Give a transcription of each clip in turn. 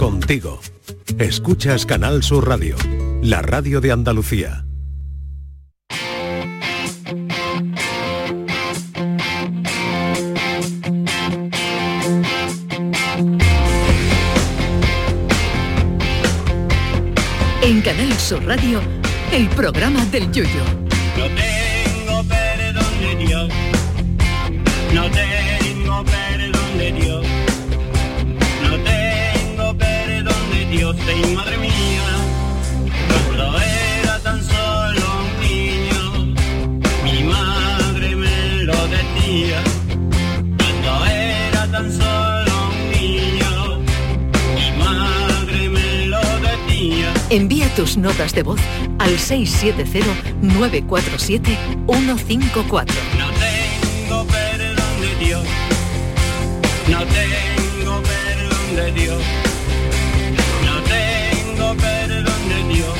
contigo. Escuchas Canal Sur Radio, la radio de Andalucía. En Canal Sur Radio, el programa del Yuyu. No tengo perdón de Dios, no tengo perdón de Dios, no tengo perdón de Dios, y madre mía, cuando era tan solo un niño, mi madre me lo decía, cuando era tan solo un niño, mi madre me lo decía. Envía tus notas de voz al 670-947-154. No tengo perdón de Dios, no tengo perdón de Dios, no tengo perdón de Dios,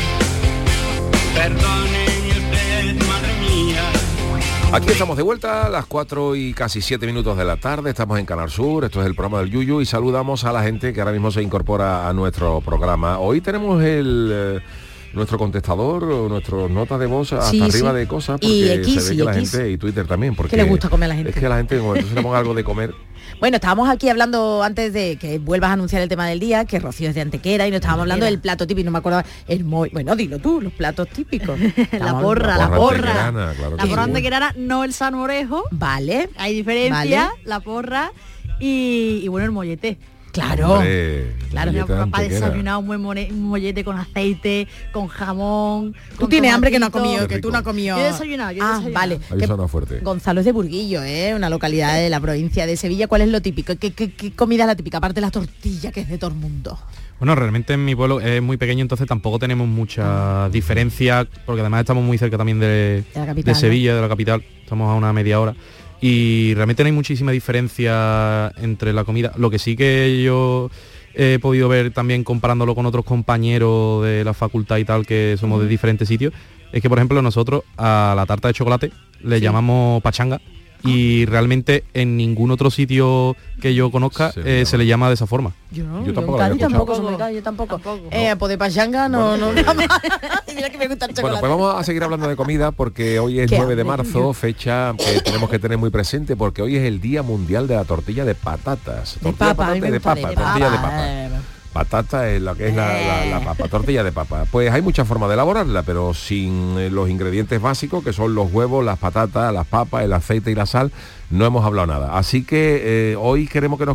perdóneme usted, madre mía. Aquí estamos de vuelta a las 4 y casi 7 minutos de la tarde, estamos en Canal Sur, esto es el programa del Yuyu y saludamos a la gente que ahora mismo se incorpora a nuestro programa. Hoy tenemos nuestro contestador, nuestras notas de voz hasta arriba de cosas, porque y X, se ve que la gente, y Twitter también, porque ¿qué le gusta comer a la gente? Es que a la gente, como se le ponga algo de comer. Bueno, estábamos aquí hablando antes de que vuelvas a anunciar el tema del día, que Rocío es de Antequera, y nos estábamos hablando del plato típico, no me acuerdo, bueno, dilo tú, los platos típicos. La porra. Antequerana, claro La porra antequerana, no el salmorejo. Vale. Hay diferencia, vale. La porra y bueno, el mollete. Claro, hombre, claro. Para desayunar un buen mollete con aceite, con jamón. Tú tienes hambre que no has tomatito. comido, que tú no has comido. Yo he desayunado, Vale. Ahí suena fuerte. Gonzalo es de Burguillo, una localidad de la provincia de Sevilla. ¿Cuál es lo típico? ¿Qué comida es la típica? Aparte de la tortilla, que es de todo el mundo. Bueno, realmente en mi pueblo es muy pequeño, entonces tampoco tenemos mucha diferencia, porque además estamos muy cerca también de Sevilla, de la capital, estamos a una media hora. Y realmente no hay muchísima diferencia entre la comida. Lo que sí que yo he podido ver también comparándolo con otros compañeros de la facultad y tal, que somos de diferentes sitios, es que, por ejemplo, nosotros a la tarta de chocolate le llamamos pachanga, y realmente en ningún otro sitio que yo conozca se le llama de esa forma. Yo tampoco yo tampoco. Pues de pachanga no. Mira que me gusta el chocolate. Bueno, pues vamos a seguir hablando de comida porque hoy es 9 de marzo, fecha que tenemos que tener muy presente, porque hoy es el Día Mundial de la Tortilla de Patatas. Tortilla de papa. Patata es lo que es la papa, tortilla de papa. Pues hay muchas formas de elaborarla, pero sin los ingredientes básicos, que son los huevos, las patatas, las papas, el aceite y la sal, no hemos hablado nada. Así que hoy queremos que nos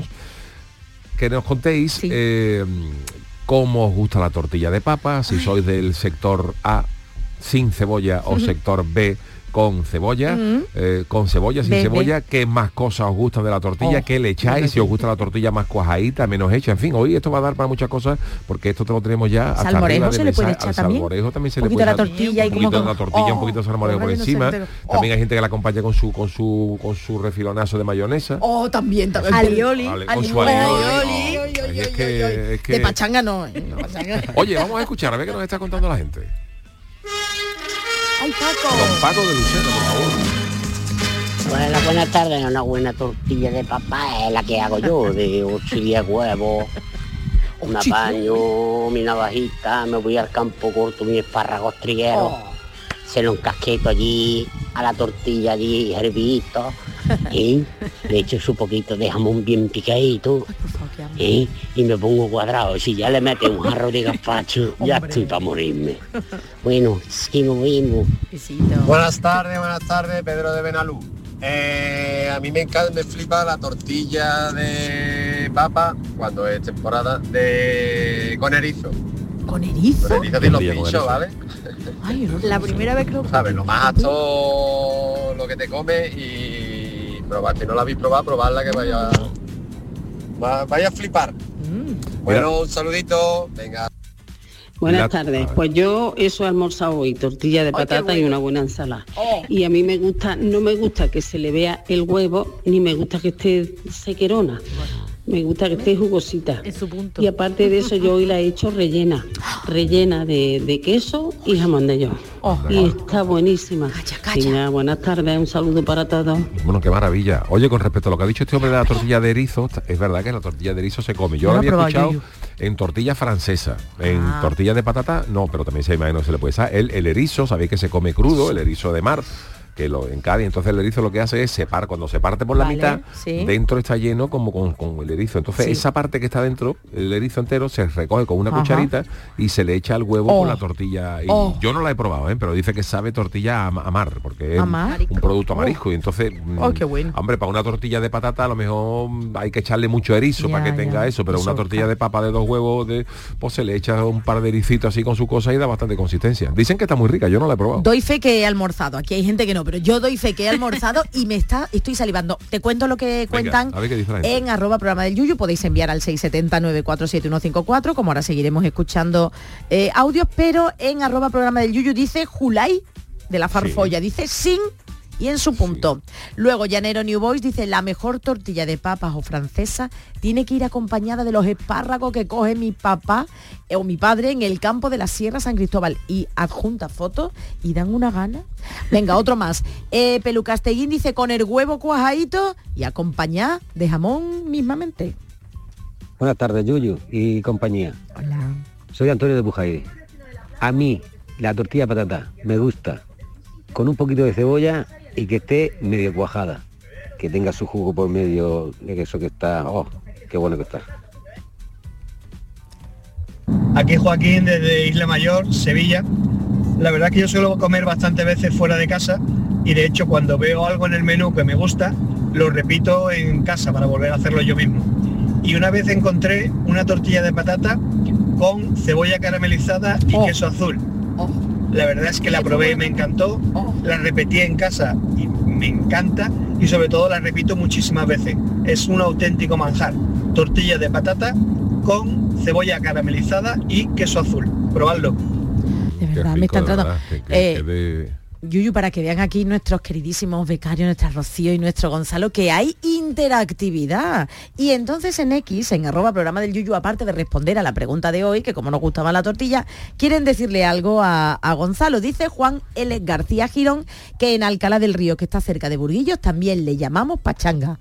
contéis cómo os gusta la tortilla de papa, si sois del sector A sin cebolla o sector B con cebolla, con cebolla, sin cebolla, qué más cosas os gustan de la tortilla, qué le echáis, si os gusta la tortilla más cuajadita, menos hecha, en fin, hoy esto va a dar para muchas cosas, porque esto te lo tenemos ya hasta salmorejo arriba de se mesa. le puede echar al también. salmorejo también se un le puede echar la tortilla un poquito de la tortilla, un poquito de salmorejo por encima. También hay gente que la acompaña con su refilonazo de mayonesa. También. Alioli. Con su alioli. Es que de pachanga no. Oye, vamos a escuchar a ver qué nos está contando la gente. ¡Ay, Paco! Don Paco de Lucena, por favor. Bueno, buenas tardes. Una buena tortilla de papa es la que hago yo, de 8 y 10 huevos, un apaño, mi navajita, me voy al campo, corto mis espárragos trigueros, se lo encasqueto allí, a la tortilla allí, hervidito, y le echo su poquito de jamón bien picadito, y me pongo cuadrado. Si ya le mete un jarro de gazpacho, ya estoy para morirme. Bueno, sí, nos vemos. Buenas tardes, Pedro de Benalú. A mí me encanta, me flipa la tortilla de papa cuando es temporada con erizo. ¿Con erizo? Con erizo de los pinchos, ¿vale? Ay, la primera vez que lo sabes, lo más alto lo que te comes y probar, si no la habéis probado, probarla que vaya a flipar. Bueno, un saludito, venga. Buenas tardes, pues yo eso he almorzado hoy, tortilla de patata y una buena ensalada. Y a mí no me gusta que se le vea el huevo, ni me gusta que esté sequerona. Me gusta que esté jugosita. Es su punto. Y aparte de eso, yo hoy la he hecho rellena de queso y jamón de york. Y está buenísima. Venga, buenas tardes, un saludo para todos. Bueno, qué maravilla. Oye, con respecto a lo que ha dicho este hombre de la tortilla de erizo, es verdad que la tortilla de erizo se come. Yo lo había escuchado en tortilla francesa. En tortilla de patata, no, pero también se imagina que se le puede usar. El erizo, sabéis que se come crudo, el erizo de mar, que lo en Cádiz, entonces el erizo lo que hace es separar, cuando se parte por la mitad, dentro está lleno como con el erizo, entonces esa parte que está dentro, el erizo entero, se recoge con una cucharita y se le echa al huevo con la tortilla, y yo no la he probado, pero dice que sabe tortilla a mar, porque es un producto amarisco, y entonces qué bueno. Hombre, para una tortilla de patata a lo mejor hay que echarle mucho erizo para que tenga eso, pero una tortilla de papa de 2 huevos, pues se le echa un par de ericitos así con su cosa y da bastante consistencia. Dicen que está muy rica, yo no la he probado. Doy fe que he almorzado, aquí hay gente que no, pero yo doy fe que he almorzado y estoy salivando. Te cuento lo que cuentan en @programa del Yuyu. Podéis enviar al 670-947-154, como ahora seguiremos escuchando audios, pero en @programa del Yuyu dice Julay de la Farfolla, dice sin y en su punto. Luego Llanero New Boys dice la mejor tortilla de papas o francesa tiene que ir acompañada de los espárragos que coge mi papá o mi padre en el campo de la Sierra San Cristóbal, y adjunta fotos y dan una gana. Venga, otro más. Pelucasteguín dice con el huevo cuajadito y acompañada de jamón mismamente. Buenas tardes, Yuyu y compañía. Hola. Soy Antonio de Bujaire. A mí la tortilla de patata me gusta con un poquito de cebolla y que esté medio cuajada, que tenga su jugo por medio de queso, que está, qué bueno que está. Aquí Joaquín desde Isla Mayor, Sevilla. La verdad es que yo suelo comer bastantes veces fuera de casa y de hecho cuando veo algo en el menú que me gusta, lo repito en casa para volver a hacerlo yo mismo. Y una vez encontré una tortilla de patata con cebolla caramelizada y queso azul. La verdad es que la probé y me encantó, la repetí en casa y me encanta, y sobre todo la repito muchísimas veces. Es un auténtico manjar. Tortilla de patata con cebolla caramelizada y queso azul. Probadlo. De verdad, me está entrando. Yuyu, para que vean aquí nuestros queridísimos becarios, nuestra Rocío y nuestro Gonzalo, que hay interactividad. Y entonces en X, en @programa del Yuyu, aparte de responder a la pregunta de hoy, que como nos gustaba la tortilla, quieren decirle algo a Gonzalo. Dice Juan L. García Girón que en Alcalá del Río, que está cerca de Burguillos, también le llamamos pachanga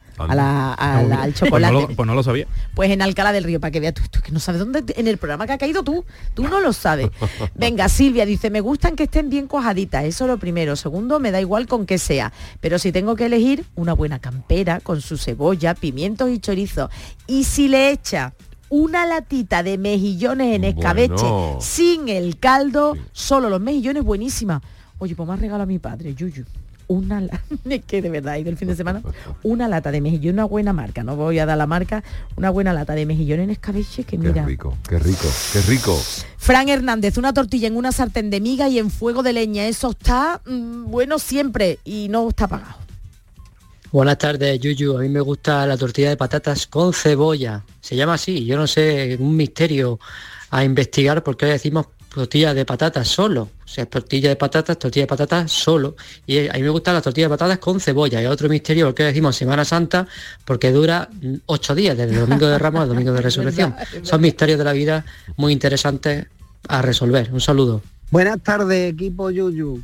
al chocolate. Pues no lo sabía. Pues en Alcalá del Río, para que veas tú que no sabes dónde, en el programa que ha caído tú no lo sabes. Venga, Silvia dice, me gustan que estén bien cuajaditas, eso lo primero. Segundo, me da igual con qué sea, pero si tengo que elegir, una buena campera con su cebolla, pimientos y chorizo. Y si le echa una latita de mejillones en escabeche sin el caldo, solo los mejillones, buenísima. Oye, pues me ha regalado a mi padre, Yuyu. Es que de verdad he ido el fin de semana, una lata de mejillón, una buena marca, no voy a dar la marca, una buena lata de mejillón en escabeche que mira. Qué rico. Fran Hernández, una tortilla en una sartén de miga y en fuego de leña, eso está bueno siempre y no está pagado. Buenas tardes, Yuyu. A mí me gusta la tortilla de patatas con cebolla. Se llama así, yo no sé, un misterio a investigar por qué decimos tortilla de patatas solo. O sea, tortilla de patatas solo. Y a mí me gustan las tortillas de patatas con cebolla. Y otro misterio, porque decimos Semana Santa, porque dura 8 días, desde el domingo de Ramos al domingo de Resurrección. Son misterios de la vida muy interesantes a resolver. Un saludo. Buenas tardes, equipo Yuyu.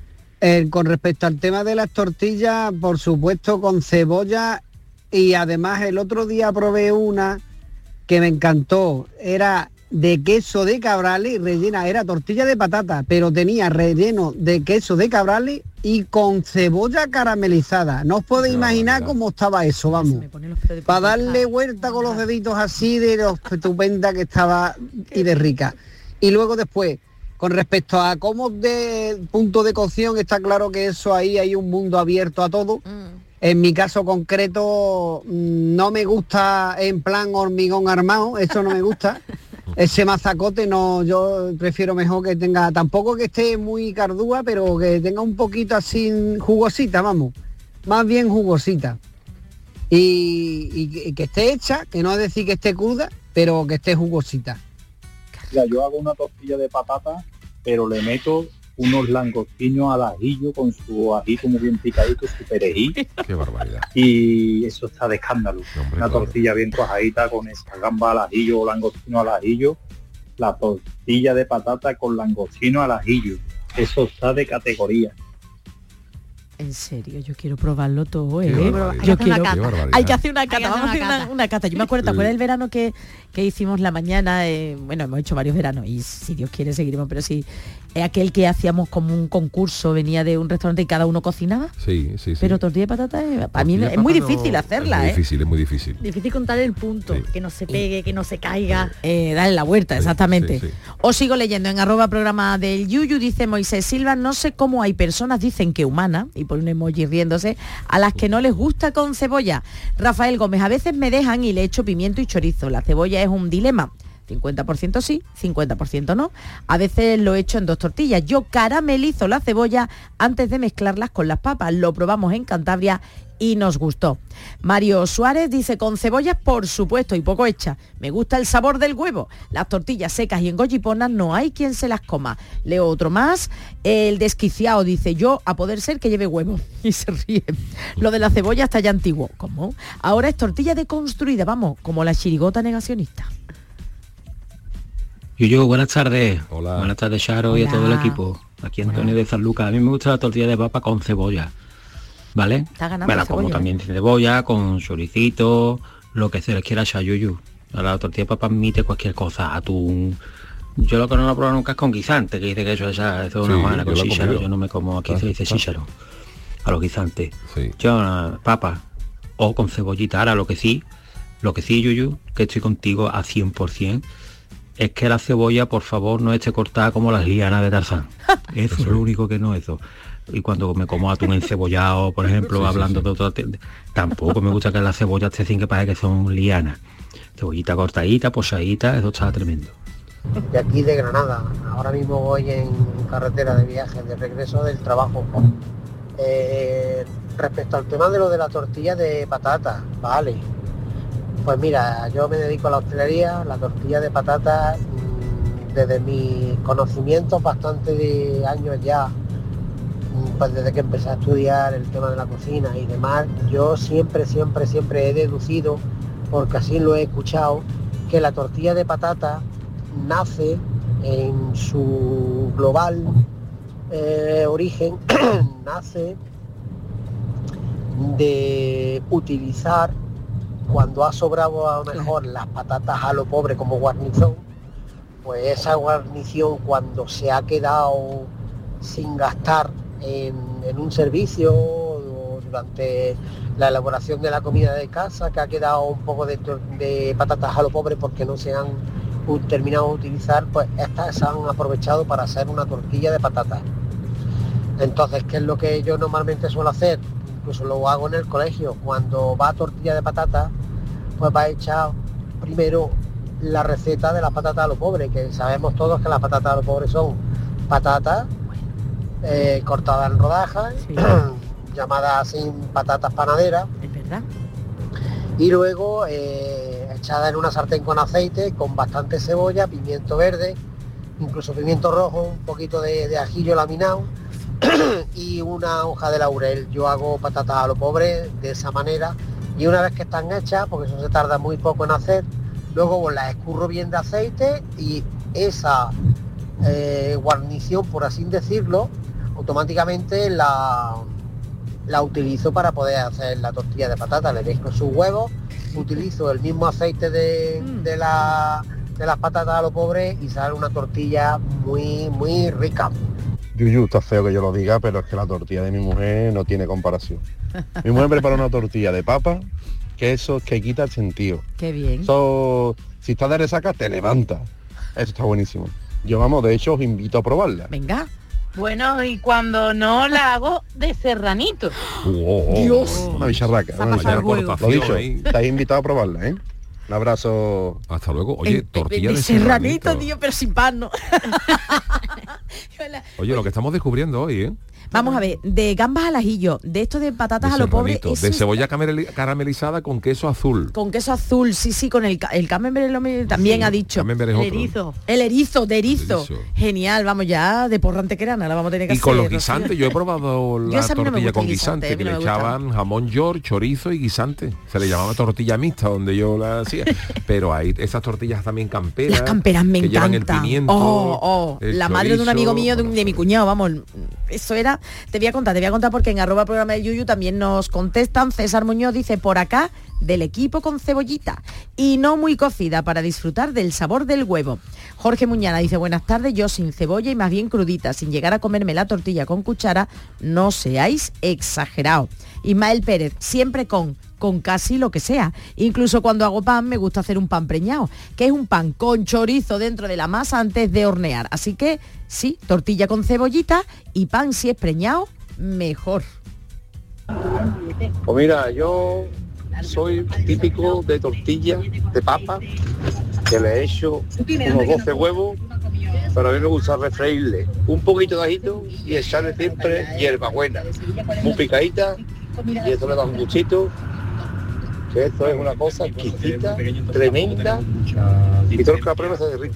Con respecto al tema de las tortillas, por supuesto con cebolla, y además el otro día probé una que me encantó. Era de queso de cabrales, rellena, era tortilla de patata, pero tenía relleno de queso de cabrales y con cebolla caramelizada. No os podéis imaginar cómo estaba eso, vamos. Para darle vuelta con los deditos así de lo estupenda que estaba y de rica. Y luego después, con respecto a cómo de punto de cocción, está claro que eso ahí hay un mundo abierto a todo. En mi caso concreto, no me gusta en plan hormigón armado, eso no me gusta. Ese mazacote no, yo prefiero mejor que tenga, tampoco que esté muy cardúa, pero que tenga un poquito así jugosita, vamos, más bien jugosita. Y que esté hecha, que no es decir que esté cruda, pero que esté jugosita. Mira, yo hago una tortilla de patata, pero le meto unos langostinos al ajillo con su ajito muy bien picadito, su perejil. Qué barbaridad. Y eso está de escándalo. Hombre, una claro. tortilla bien cuajadita con esa gamba al ajillo o langostino al ajillo. La tortilla de patata con langostino al ajillo. Eso está de categoría. En serio, yo quiero probarlo todo, ¿eh? Yo quiero... Hay que hacer una cata, vamos a hacer una cata. Yo me acuerdo, ¿te acuerdas del verano que hicimos la mañana? Bueno, hemos hecho varios veranos y si Dios quiere seguiremos, pero sí, aquel que hacíamos como un concurso, venía de un restaurante y cada uno cocinaba. Sí. Pero tortilla de patata, para mí es muy difícil hacerla, es muy difícil. Difícil contar el punto, que no se pegue, que no se caiga. Dale la vuelta, exactamente. Os sigo leyendo en @programa del Yuyu, dice Moisés Silva, no sé cómo hay personas, dicen que humanas, y por un emoji riéndose, a las que no les gusta con cebolla. Rafael Gómez, a veces me dejan y le echo pimiento y chorizo. La cebolla es un dilema. 50% sí, 50% no. A veces lo echo en 2 tortillas. Yo caramelizo la cebolla antes de mezclarlas con las papas. Lo probamos en Cantabria y nos gustó. Mario Suárez dice, con cebollas por supuesto y poco hecha. Me gusta el sabor del huevo. Las tortillas secas y engolliponas no hay quien se las coma. Leo otro más. El desquiciado dice, yo a poder ser que lleve huevo. Y se ríe. Lo de la cebolla está ya antiguo. ¿Cómo? Ahora es tortilla deconstruida, vamos, como la chirigota negacionista. Yuyu, buenas tardes. Hola. Buenas tardes, Charo, y a todo el equipo. Aquí Antonio de San Lucas. A mí me gusta la tortilla de papa con cebolla, ¿vale? Bueno, como también tiene cebolla, con choricito, lo que se les quiera echar, Yuyu. A la tortilla de papa admite cualquier cosa, atún. Yo lo que no lo he probado nunca es con guisante, que dice que eso es una buena con chícharo. Yo no me como, aquí se dice chícharo, a los guisantes. Yo, papa, o con cebollita. Ahora, lo que sí, Yuyu, que estoy contigo a 100%, es que la cebolla, por favor, no esté cortada como las lianas de Tarzán. Eso es lo único que no, eso. Y cuando me como atún encebollado, por ejemplo, hablando de otro... Tampoco me gusta que la cebolla esté sin que parezca que son lianas. Cebollita cortadita, posadita, eso está tremendo. De aquí de Granada. Ahora mismo voy en carretera de viaje, de regreso del trabajo. Respecto al tema de lo de la tortilla de patata, vale. Pues mira, yo me dedico a la hostelería, la tortilla de patata, desde mis conocimientos bastante de años ya, pues desde que empecé a estudiar el tema de la cocina y demás, yo siempre he deducido, porque así lo he escuchado, que la tortilla de patata nace en su global origen, nace de utilizar, cuando ha sobrado a lo mejor las patatas a lo pobre como guarnición, pues esa guarnición cuando se ha quedado sin gastar en un servicio o durante la elaboración de la comida de casa, que ha quedado un poco de patatas a lo pobre porque no se han terminado de utilizar, pues estas se han aprovechado para hacer una tortilla de patatas. Entonces, ¿qué es lo que yo normalmente suelo hacer? Incluso lo hago en el colegio. Cuando va tortilla de patata, pues va a echar primero la receta de las patatas a lo pobre, que sabemos todos que las patatas a lo pobre son patatas cortadas en rodajas, llamadas así patatas panaderas. Es verdad. Y luego echada en una sartén con aceite, con bastante cebolla, pimiento verde, incluso pimiento rojo, un poquito de ajillo laminado y una hoja de laurel. Yo hago patatas a lo pobre de esa manera, y una vez que están hechas, porque eso se tarda muy poco en hacer, luego pues las escurro bien de aceite y esa guarnición, por así decirlo, automáticamente la utilizo para poder hacer la tortilla de patata. Le mezclo sus huevos, utilizo el mismo aceite de las patatas a lo pobre y sale una tortilla muy rica. Yuyu, está feo que yo lo diga, pero es que la tortilla de mi mujer no tiene comparación. Mi mujer prepara una tortilla de papa, que eso es que quita el sentido. Qué bien. Eso, si estás de resaca, te levanta. Eso está buenísimo. Yo, vamos, de hecho, os invito a probarla. Venga. Bueno, y cuando no la hago de serranito. Dios. Una bicharraca. Lo dicho, estáis invitados a probarla, ¿eh? Un abrazo. Hasta luego. Oye, tortilla de serranito, tío, pero sin pan, ¿no? Oye, lo que estamos descubriendo hoy, ¿eh? Vamos a ver, de gambas al ajillo, de esto de patatas a lo pobre. De cebolla caramelizada con queso azul. Con queso azul, sí, con el camembert también ha dicho. El erizo. Genial, vamos ya, de porra antequerana, la vamos a tener que hacer. Y con los guisantes, yo he probado la tortilla con guisante, que le echaban jamón york, chorizo y guisante. Se le llamaba tortilla mixta, donde yo la hacía. Pero hay esas tortillas también camperas. Las camperas me encantan. El pimiento, la madre de un amigo mío, de mi cuñado, vamos, eso era. Te voy a contar porque en @programa del Yuyu también nos contestan. César Muñoz dice, por acá, del equipo con cebollita y no muy cocida para disfrutar del sabor del huevo. Jorge Muñana dice, buenas tardes, yo sin cebolla y más bien crudita, sin llegar a comerme la tortilla con cuchara, no seáis exagerados. Ismael Pérez, siempre con casi lo que sea. Incluso cuando hago pan me gusta hacer un pan preñado, que es un pan con chorizo dentro de la masa antes de hornear. Así que sí, tortilla con cebollita y pan si es preñado, mejor. Pues mira, yo soy típico de tortilla de papa, que le he hecho unos 12 huevos, pero a mí me gusta refreírle un poquito de ajito y echarle siempre hierbabuena, muy picadita, y eso le da un gustito, que esto es una cosa exquisita, tremenda, y todo el que la prueba se derrite.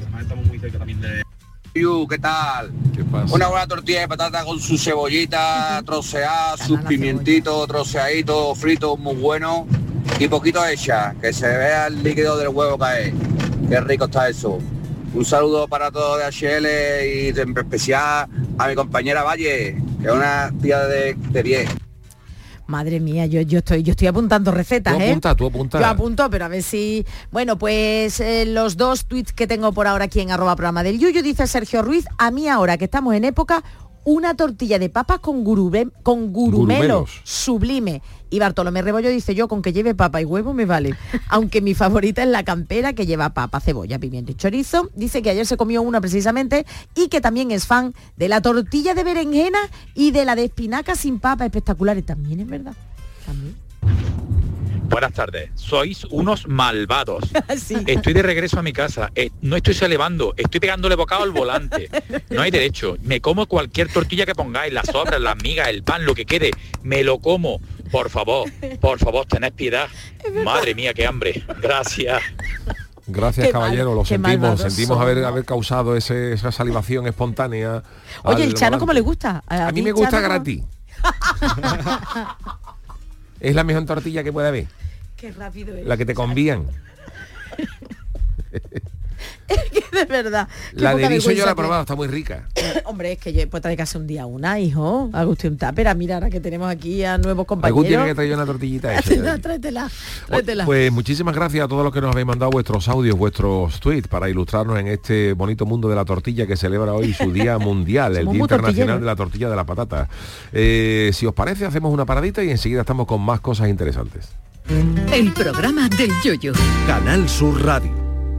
¿Qué tal? ¿Qué pasa? Una buena tortilla de patata con su cebollita troceada, sus pimientitos troceaditos, fritos muy buenos y poquito hecha, que se vea el líquido del huevo caer. Qué rico está eso. Un saludo para todos de HL y en especial a mi compañera Valle, que es una tía de 10. Madre mía, yo estoy apuntando recetas, Tú apunta. Yo apunto, pero a ver si... Bueno, pues los dos tweets que tengo por ahora aquí en @programa del Yuyu, dice Sergio Ruiz, a mí ahora que estamos en época, una tortilla de papas con gurumelo sublime. Y Bartolomé Rebollo dice, yo con que lleve papa y huevo me vale. Aunque mi favorita es la campera, que lleva papa, cebolla, pimiento y chorizo. Dice que ayer se comió una precisamente y que también es fan de la tortilla de berenjena y de la de espinaca sin papa, espectaculares. También es verdad. También. Buenas tardes, sois unos malvados. Sí. Estoy de regreso a mi casa, no estoy salivando, estoy pegándole bocado al volante. No hay derecho, me como cualquier tortilla que pongáis, las sobras, las migas, el pan, lo que quede, me lo como. Por favor, tened piedad. Madre mía, qué hambre. Gracias. Gracias, caballero, lo sentimos haber causado esa salivación espontánea. Oye, el Chano, ¿cómo le gusta? A mí me gusta gratis. Es la mejor tortilla que puede haber. Qué rápido es. La que te convían. Es que de verdad. La de erizo yo la he probado, está muy rica. Hombre, es que pues trae que hacer un día una, hijo. Haga usted un tupper. Mira, ahora que tenemos aquí a nuevos compañeros. Algún tiene que traer una tortillita hecha. Tráetela. Pues muchísimas gracias a todos los que nos habéis mandado vuestros audios, vuestros tweets, para ilustrarnos en este bonito mundo de la tortilla que celebra hoy su Día Mundial, el Día Internacional de la Tortilla de la Patata. Si os parece, hacemos una paradita y enseguida estamos con más cosas interesantes. El programa del Yuyu. Canal Sur Radio.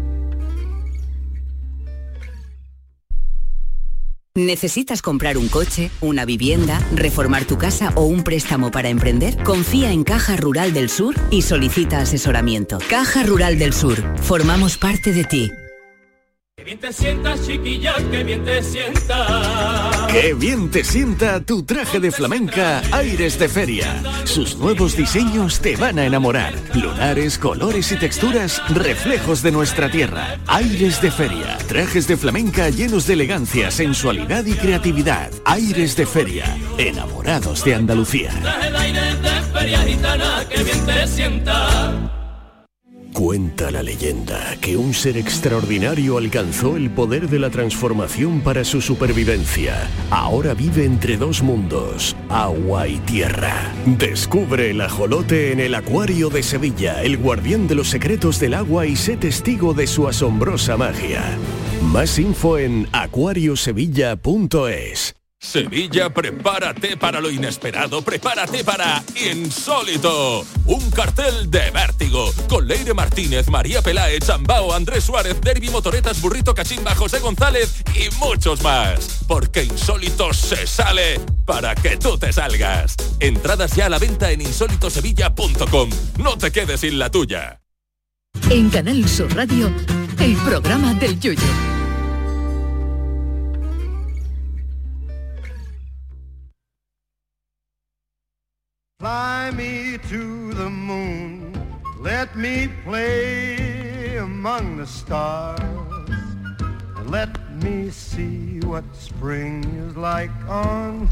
¿Necesitas comprar un coche, una vivienda, reformar tu casa o un préstamo para emprender? Confía en Caja Rural del Sur y solicita asesoramiento. Caja Rural del Sur. Formamos parte de ti. Qué bien te sientas, chiquilla, qué bien te sienta. Qué bien te sienta tu traje de flamenca Aires de Feria. Sus nuevos diseños te van a enamorar. Lunares, colores y texturas, reflejos de nuestra tierra. Aires de Feria. Trajes de flamenca llenos de elegancia, sensualidad y creatividad. Aires de Feria. Enamorados de Andalucía. Traje de aires de feria gitana, qué bien te sienta. Cuenta la leyenda que un ser extraordinario alcanzó el poder de la transformación para su supervivencia. Ahora vive entre dos mundos, agua y tierra. Descubre el ajolote en el Acuario de Sevilla, el guardián de los secretos del agua, y sé testigo de su asombrosa magia. Más info en acuariosevilla.es. Sevilla, prepárate para lo inesperado, prepárate para Insólito, un cartel de vértigo, con Leire Martínez, María Peláez, Chambao, Andrés Suárez, Derby, Motoretas, Burrito, Cachimba, José González y muchos más, porque Insólito se sale para que tú te salgas. Entradas ya a la venta en insólitosevilla.com. No te quedes sin la tuya. En Canal Sur Radio, el programa del Yuyu. me play among the stars. Let me see what spring is like on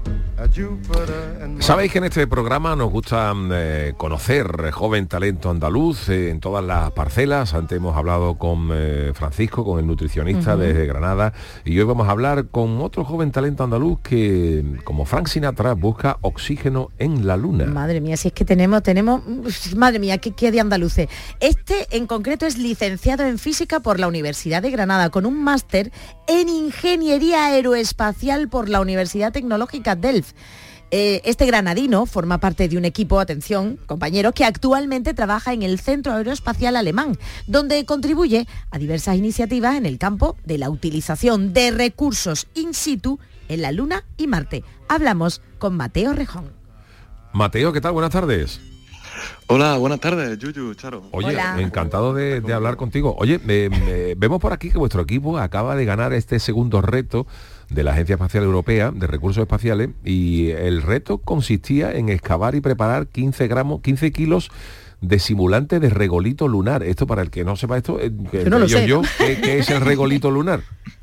Sabéis que en este programa nos gusta conocer joven talento andaluz en todas las parcelas. Antes hemos hablado con Francisco, con el nutricionista desde Granada, y hoy vamos a hablar con otro joven talento andaluz que, como Frank Sinatra, busca oxígeno en la luna. Madre mía, si es que tenemos, madre mía, qué de andaluces. Este en concreto es licenciado en física por la Universidad de Granada, con un máster en ingeniería aeroespacial por la Universidad Tecnológica Delft. Este granadino forma parte de un equipo, atención, compañeros, que actualmente trabaja en el Centro Aeroespacial Alemán, donde contribuye a diversas iniciativas en el campo de la utilización de recursos in situ en la Luna y Marte. Hablamos con Mateo Rejón. Mateo, ¿qué tal? Buenas tardes. Hola, buenas tardes, Yuyu, Charo. Oye, Hola. Encantado de hablar contigo. Oye, vemos por aquí que vuestro equipo acaba de ganar este segundo reto de la Agencia Espacial Europea de Recursos Espaciales, y el reto consistía en excavar y preparar 15 kilos de simulante de regolito lunar. Esto, para el que no sepa esto, no lo sé, ¿no? ¿Qué es el regolito lunar?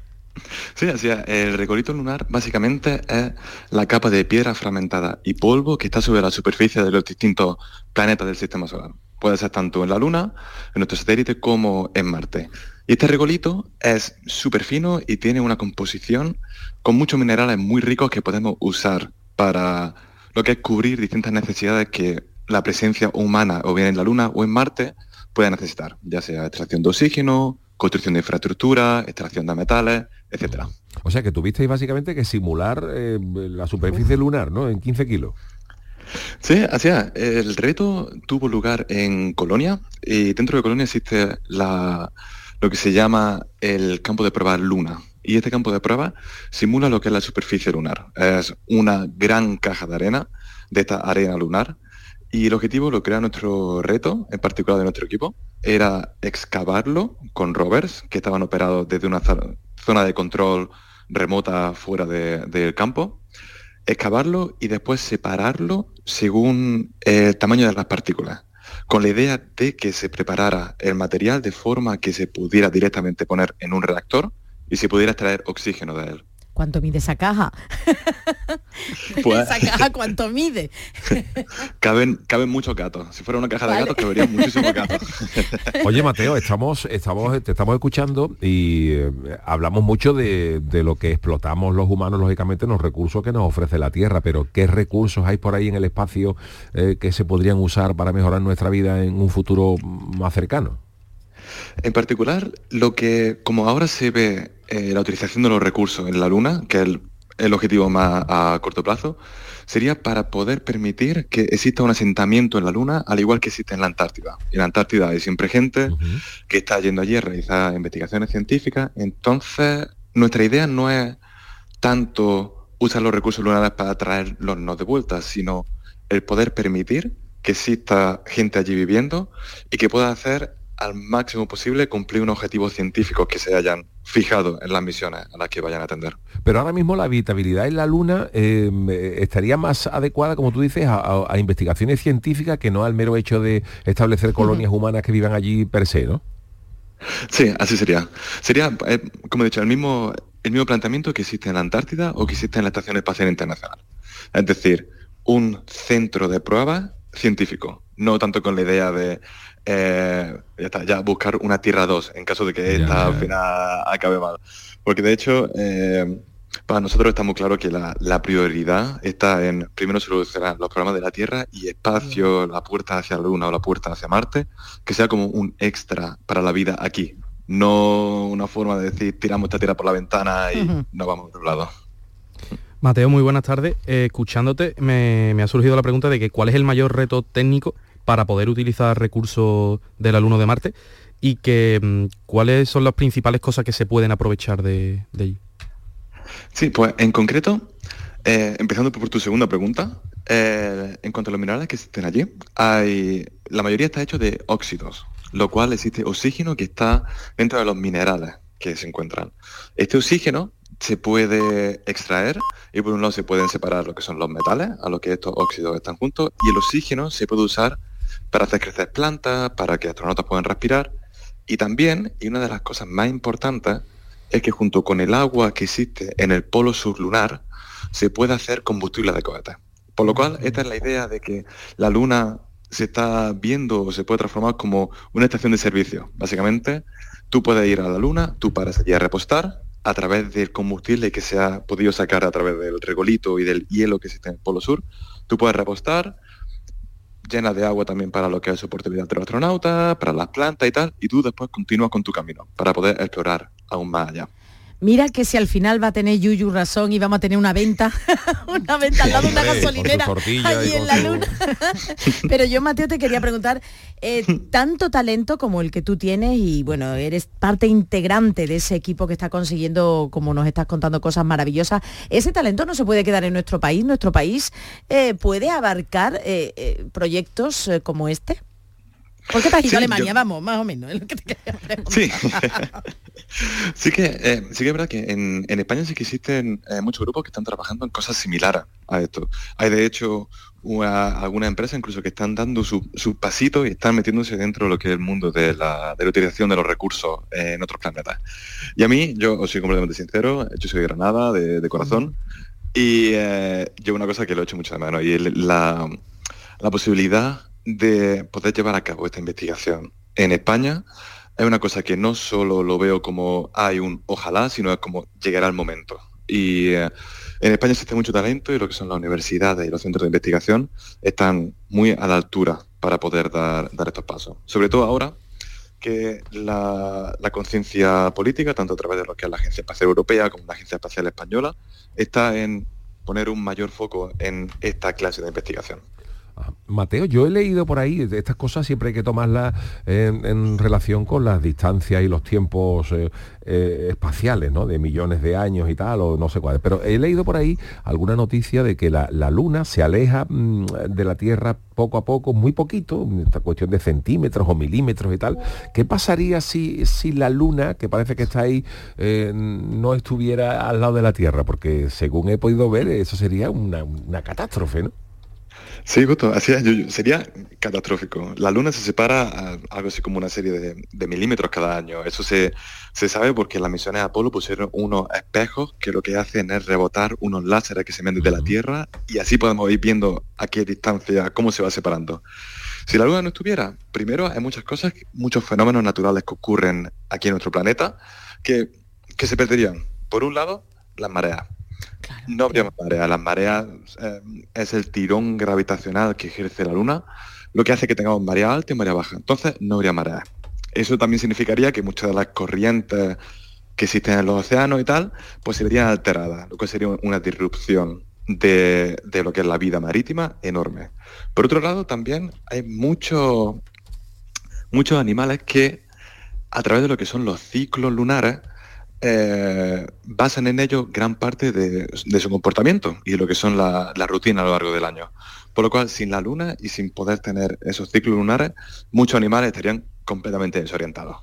Sí, así es. El regolito lunar básicamente es la capa de piedra fragmentada y polvo que está sobre la superficie de los distintos planetas del sistema solar. Puede ser tanto en la Luna, en nuestro satélite, como en Marte. Y este regolito es súper fino y tiene una composición con muchos minerales muy ricos que podemos usar para lo que es cubrir distintas necesidades que la presencia humana, o bien en la Luna o en Marte, puede necesitar, ya sea extracción de oxígeno, construcción de infraestructura, extracción de metales, etcétera. O sea que tuvisteis básicamente que simular la superficie lunar, ¿no? En 15 kilos. Sí, así es. El reto tuvo lugar en Colonia, y dentro de Colonia existe lo que se llama el campo de prueba Luna. Y este campo de prueba simula lo que es la superficie lunar. Es una gran caja de arena, de esta arena lunar. Y el objetivo, lo que era nuestro reto, en particular de nuestro equipo, era excavarlo con rovers que estaban operados desde una zona de control remota fuera del campo, excavarlo y después separarlo según el tamaño de las partículas, con la idea de que se preparara el material de forma que se pudiera directamente poner en un reactor y se pudiera extraer oxígeno de él. ¿Cuánto mide esa caja? Pues, ¿Esa caja cuánto mide? caben muchos gatos. Si fuera una caja de gatos, caberían muchísimos gatos. Oye, Mateo, te estamos escuchando y hablamos mucho de lo que explotamos los humanos, lógicamente, en los recursos que nos ofrece la Tierra, pero ¿qué recursos hay por ahí en el espacio que se podrían usar para mejorar nuestra vida en un futuro más cercano? En particular, lo que, como ahora se ve la utilización de los recursos en la Luna, que es el objetivo más a corto plazo, sería para poder permitir que exista un asentamiento en la Luna, al igual que existe en la Antártida. En la Antártida hay siempre gente que está yendo allí a realizar investigaciones científicas. Entonces, nuestra idea no es tanto usar los recursos lunares para traerlos de vuelta, sino el poder permitir que exista gente allí viviendo y que pueda hacer al máximo posible cumplir unos objetivos científicos que se hayan fijado en las misiones a las que vayan a atender. Pero ahora mismo la habitabilidad en la Luna estaría más adecuada, como tú dices, a investigaciones científicas que no al mero hecho de establecer colonias humanas que vivan allí per se, ¿no? Sí, así sería. Sería, como he dicho, el mismo planteamiento que existe en la Antártida o que existe en la Estación Espacial Internacional. Es decir, un centro de pruebas científico, no tanto con la idea de ya buscar una Tierra 2 en caso de que esta al final acabe mal. Porque de hecho, para nosotros está muy claro que la prioridad está en primero solucionar los problemas de la Tierra y espacio, la puerta hacia la Luna o la puerta hacia Marte, que sea como un extra para la vida aquí. No una forma de decir tiramos esta Tierra por la ventana y nos vamos a otro lado. Mateo, muy buenas tardes. Escuchándote me ha surgido la pregunta de que cuál es el mayor reto técnico para poder utilizar recursos de la Luna o de Marte y que cuáles son las principales cosas que se pueden aprovechar de allí. Sí, pues en concreto, empezando por tu segunda pregunta, en cuanto a los minerales que existen allí, la mayoría está hecho de óxidos, lo cual existe oxígeno que está dentro de los minerales que se encuentran. Este oxígeno se puede extraer y por un lado se pueden separar lo que son los metales, a lo que estos óxidos están juntos, y el oxígeno se puede usar para hacer crecer plantas, para que astronautas puedan respirar. Y también, y una de las cosas más importantes, es que junto con el agua que existe en el polo sur lunar, se puede hacer combustible de cohetes. Por lo cual, esta es la idea de que la Luna se está viendo o se puede transformar como una estación de servicio. Básicamente, tú puedes ir a la Luna, tú paras allí a repostar a través del combustible que se ha podido sacar a través del regolito y del hielo que existe en el Polo Sur. Tú puedes repostar, llena de agua también para lo que es soporte vital de los astronautas, para las plantas y tal, y tú después continúas con tu camino para poder explorar aún más allá. Mira que si al final va a tener Yuyu razón y vamos a tener una venta al lado de una gasolinera allí en la Luna. Pero yo, Mateo, te quería preguntar, tanto talento como el que tú tienes, y bueno, eres parte integrante de ese equipo que está consiguiendo, como nos estás contando, cosas maravillosas. ¿Ese talento no se puede quedar en nuestro país? ¿Nuestro país puede abarcar proyectos como este? ¿Por qué te has ido a Alemania? Vamos, más o menos. Es lo que te quería preguntar. Sí. Sí que es verdad que en España sí que existen muchos grupos que están trabajando en cosas similares a esto. Hay de hecho algunas empresas incluso que están dando sus pasitos y están metiéndose dentro de lo que es el mundo de la utilización de los recursos en otros planetas. Y a mí, yo os soy completamente sincero, yo soy de Granada, de corazón, y yo una cosa que lo he hecho mucho de menos, y la posibilidad de poder llevar a cabo esta investigación en España es una cosa que no solo lo veo como hay un ojalá, sino es como llegará el momento. Y en España existe mucho talento y lo que son las universidades y los centros de investigación están muy a la altura para poder dar estos pasos. Sobre todo ahora que la conciencia política, tanto a través de lo que es la Agencia Espacial Europea como la Agencia Espacial Española, está en poner un mayor foco en esta clase de investigación. Mateo, yo he leído por ahí, estas cosas siempre hay que tomarlas en relación con las distancias y los tiempos espaciales, ¿no? De millones de años y tal, o no sé cuál. Pero he leído por ahí alguna noticia de que la Luna se aleja de la Tierra poco a poco, muy poquito, esta cuestión de centímetros o milímetros y tal. ¿Qué pasaría si la Luna, que parece que está ahí, no estuviera al lado de la Tierra? Porque según he podido ver, eso sería una catástrofe, ¿no? Sí, justo, así es, Yuyu. Sería catastrófico. La Luna se separa a algo así como una serie de milímetros cada año. Eso se sabe porque en las misiones Apolo pusieron unos espejos que lo que hacen es rebotar unos láseres que se ven desde la Tierra, y así podemos ir viendo a qué distancia, cómo se va separando. Si la Luna no estuviera, primero hay muchas cosas, muchos fenómenos naturales que ocurren aquí en nuestro planeta que se perderían. Por un lado, las mareas. Claro, no habría mareas. Las mareas es el tirón gravitacional que ejerce la Luna, lo que hace que tengamos marea alta y marea baja. Entonces no habría mareas. Eso también significaría que muchas de las corrientes que existen en los océanos y tal, pues serían alteradas, lo que sería una disrupción de lo que es la vida marítima enorme. Por otro lado, también hay muchos animales que, a través de lo que son los ciclos lunares, basan en ello gran parte de su comportamiento y de lo que son la rutina a lo largo del año. Por lo cual, sin la Luna y sin poder tener esos ciclos lunares, muchos animales estarían completamente desorientados.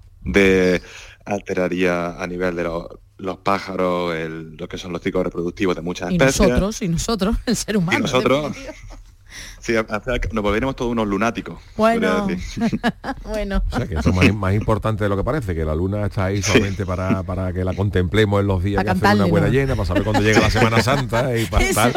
Alteraría a nivel de los pájaros, lo que son los ciclos reproductivos de muchas especies. Y nosotros, el ser humano. Y nosotros. Sí, nos volveríamos todos unos lunáticos. Bueno, bueno. O sea, que eso es más importante de lo que parece, que la Luna está ahí solamente para que la contemplemos en los días que hace una buena llena, para saber cuándo llega la Semana Santa y para tal.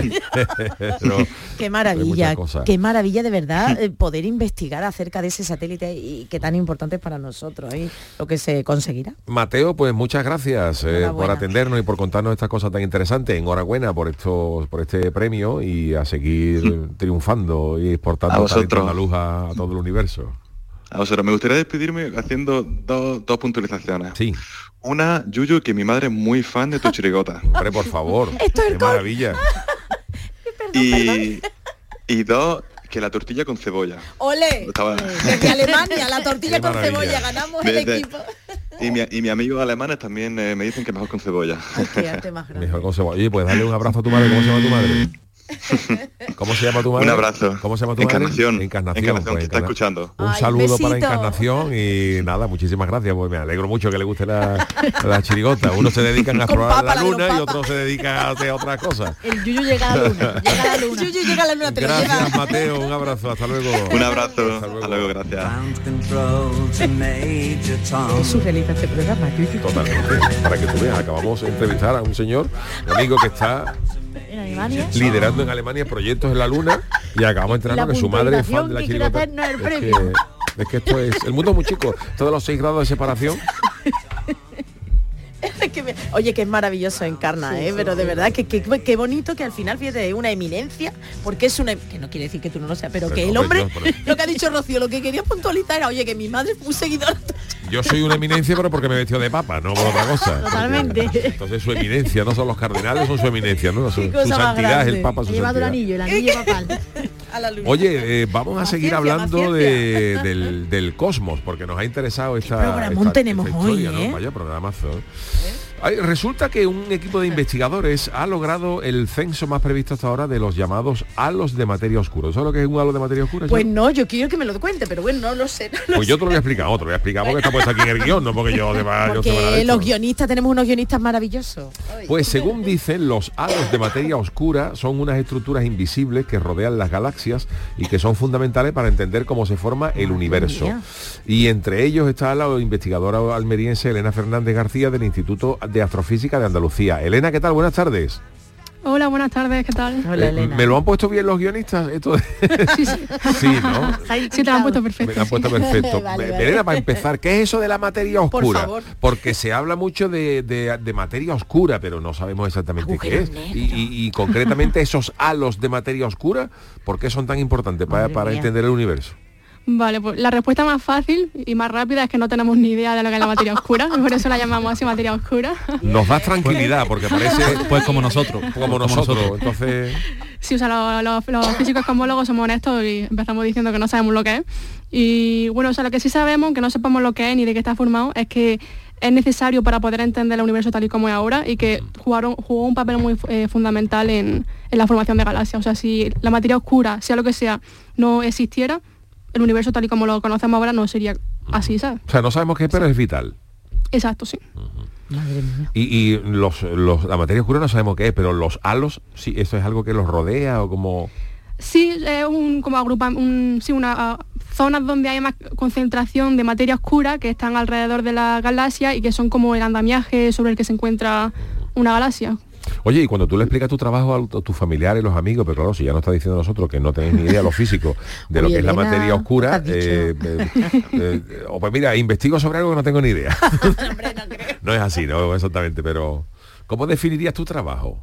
Qué maravilla de verdad poder investigar acerca de ese satélite y que tan importante es para nosotros lo que se conseguirá. Mateo, pues muchas gracias por atendernos y por contarnos estas cosas tan interesantes. Enhorabuena por este premio y a seguir triunfando y exportando la luz a todo el universo. A vosotros, me gustaría despedirme haciendo dos puntualizaciones. Sí. Una, Yuyu, que mi madre es muy fan de tu chirigota. Hombre, por favor. ¡Qué maravilla! Y dos, que la tortilla con cebolla. ¡Ole! Desde Alemania, la tortilla con cebolla, ganamos el equipo. Y mis amigos alemanes también me dicen que mejor con cebolla. Ay, qué arte más grande. Mejor con cebolla. Oye, pues dale un abrazo a tu madre. ¿Cómo se llama tu madre? ¿Cómo se llama tu madre? Un abrazo. ¿Cómo se llama tu Encarnación. madre? Encarnación, pues, que está escuchando. Un saludo para Encarnación y nada, muchísimas gracias. Pues me alegro mucho que le guste la chirigota. Uno se dedica a explorar la luna y otro se dedica a hacer otras cosas. El Yuyu llega a la luna. El Yuyu llega a la luna. Gracias, Mateo. Un abrazo. Hasta luego. Un abrazo. Hasta luego. Gracias. Es surrealista este programa, Yuyu. Totalmente. Para que tú veas, acabamos de entrevistar a un señor, un amigo que está en Alemania, liderando en Alemania proyectos en la luna, y acabamos de enterarnos que su madre es fan de la chirigota. Es que esto es... El mundo es muy chico. Todos los 6 grados de separación. Oye, que es maravilloso Encarna, sí, pero sí, de verdad que bonito que al final, fíjate, es una eminencia, porque es una... Que no quiere decir que tú no lo seas, pero que el hombre, lo que ha dicho Rocío, lo que quería puntualizar era, oye, que mi madre fue un seguidor. Yo soy una eminencia, pero porque me vestió de papa, no por otra cosa. Totalmente. Porque, entonces su eminencia, no son los cardenales, son su eminencia, ¿no? Su santidad es el papa, su santidad. El anillo papal. Oye, vamos a seguir hablando del cosmos, porque nos ha interesado esta tenemos historia, hoy, ¿eh? ¿no? Vaya programazo. Resulta que un equipo de investigadores ha logrado el censo más previsto hasta ahora de los llamados halos de materia oscura. ¿Sabes lo que es un halo de materia oscura? Pues no, yo quiero que me lo cuente, pero bueno, no lo sé. Pues yo te lo voy a explicar, porque está puesto aquí en el guión, no porque yo porque los guionistas, tenemos unos guionistas maravillosos. Pues según dicen, los halos de materia oscura son unas estructuras invisibles que rodean las galaxias y que son fundamentales para entender cómo se forma el universo. Y entre ellos está la investigadora almeriense Elena Fernández García del Instituto de Astrofísica de Andalucía. Elena, ¿qué tal? Buenas tardes. Hola, buenas tardes, ¿qué tal? Hola, Elena. ¿Me lo han puesto bien los guionistas? Esto sí. Sí, ¿no? Sí, te lo han puesto perfecto. Me lo han puesto perfecto. Vale. Elena, para empezar, ¿qué es eso de la materia oscura? Por favor. Porque se habla mucho de materia oscura, pero no sabemos exactamente qué es. Y concretamente esos halos de materia oscura, ¿por qué son tan importantes para entender el universo? Vale, pues la respuesta más fácil y más rápida es que no tenemos ni idea de lo que es la materia oscura, por eso la llamamos así, materia oscura. Nos da tranquilidad, porque parece... Pues como nosotros. Entonces... Sí, o sea, los físicos cosmólogos somos honestos y empezamos diciendo que no sabemos lo que es. Y bueno, o sea, lo que sí sabemos, que no sepamos lo que es ni de qué está formado, es que es necesario para poder entender el universo tal y como es ahora, y que jugó un papel muy fundamental en la formación de galaxias. O sea, si la materia oscura, sea lo que sea, no existiera, el universo tal y como lo conocemos ahora no sería así, ¿sabes? O sea, no sabemos qué, pero es vital. Exacto, sí. Madre mía. Y la materia oscura no sabemos qué es, pero los halos, sí, eso es algo que los rodea o como... Sí, es una zonas donde hay más concentración de materia oscura que están alrededor de la galaxia y que son como el andamiaje sobre el que se encuentra una galaxia. Oye, y cuando tú le explicas tu trabajo a tus familiares, los amigos, pero claro, si ya nos está diciendo nosotros que no tenéis ni idea los físicos de lo que es la materia oscura, o pues mira, investigo sobre algo que no tengo ni idea. Hombre, no creo. No es así, no exactamente, pero ¿cómo definirías tu trabajo?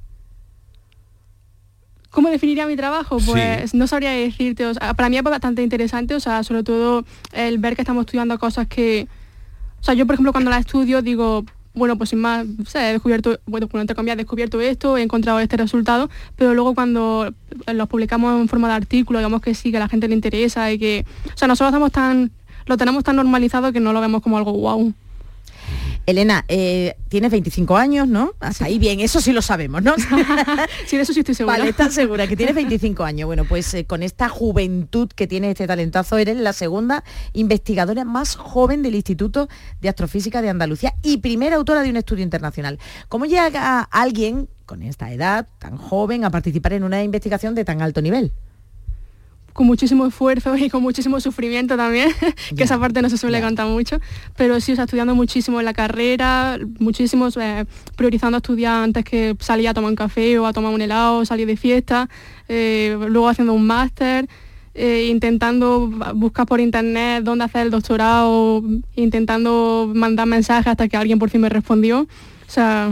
¿Cómo definiría mi trabajo? Pues sí. No sabría decirte. O sea, para mí es bastante interesante, o sea, sobre todo el ver que estamos estudiando cosas que... O sea, yo, por ejemplo, cuando las estudio digo... Bueno, pues sin más, o sea, he descubierto, entre comillas, he descubierto esto, he encontrado este resultado, pero luego cuando los publicamos en forma de artículo, digamos que sí, que a la gente le interesa y que... O sea, nosotros lo tenemos tan normalizado que no lo vemos como algo guau. Elena, tienes 25 años, ¿no? Hasta ahí bien, eso sí lo sabemos, ¿no? Sí, de eso sí estoy segura. Vale, ¿estás segura que tienes 25 años? Bueno, pues con esta juventud que tiene este talentazo, eres la segunda investigadora más joven del Instituto de Astrofísica de Andalucía y primera autora de un estudio internacional. ¿Cómo llega alguien con esta edad, tan joven, a participar en una investigación de tan alto nivel? Con muchísimo esfuerzo y con muchísimo sufrimiento también, que esa parte no se suele contar mucho, pero sí, o sea, estudiando muchísimo en la carrera, muchísimo priorizando a estudiantes que salía a tomar un café o a tomar un helado, salir de fiesta, luego haciendo un máster, intentando buscar por internet dónde hacer el doctorado, intentando mandar mensajes hasta que alguien por fin me respondió. O sea,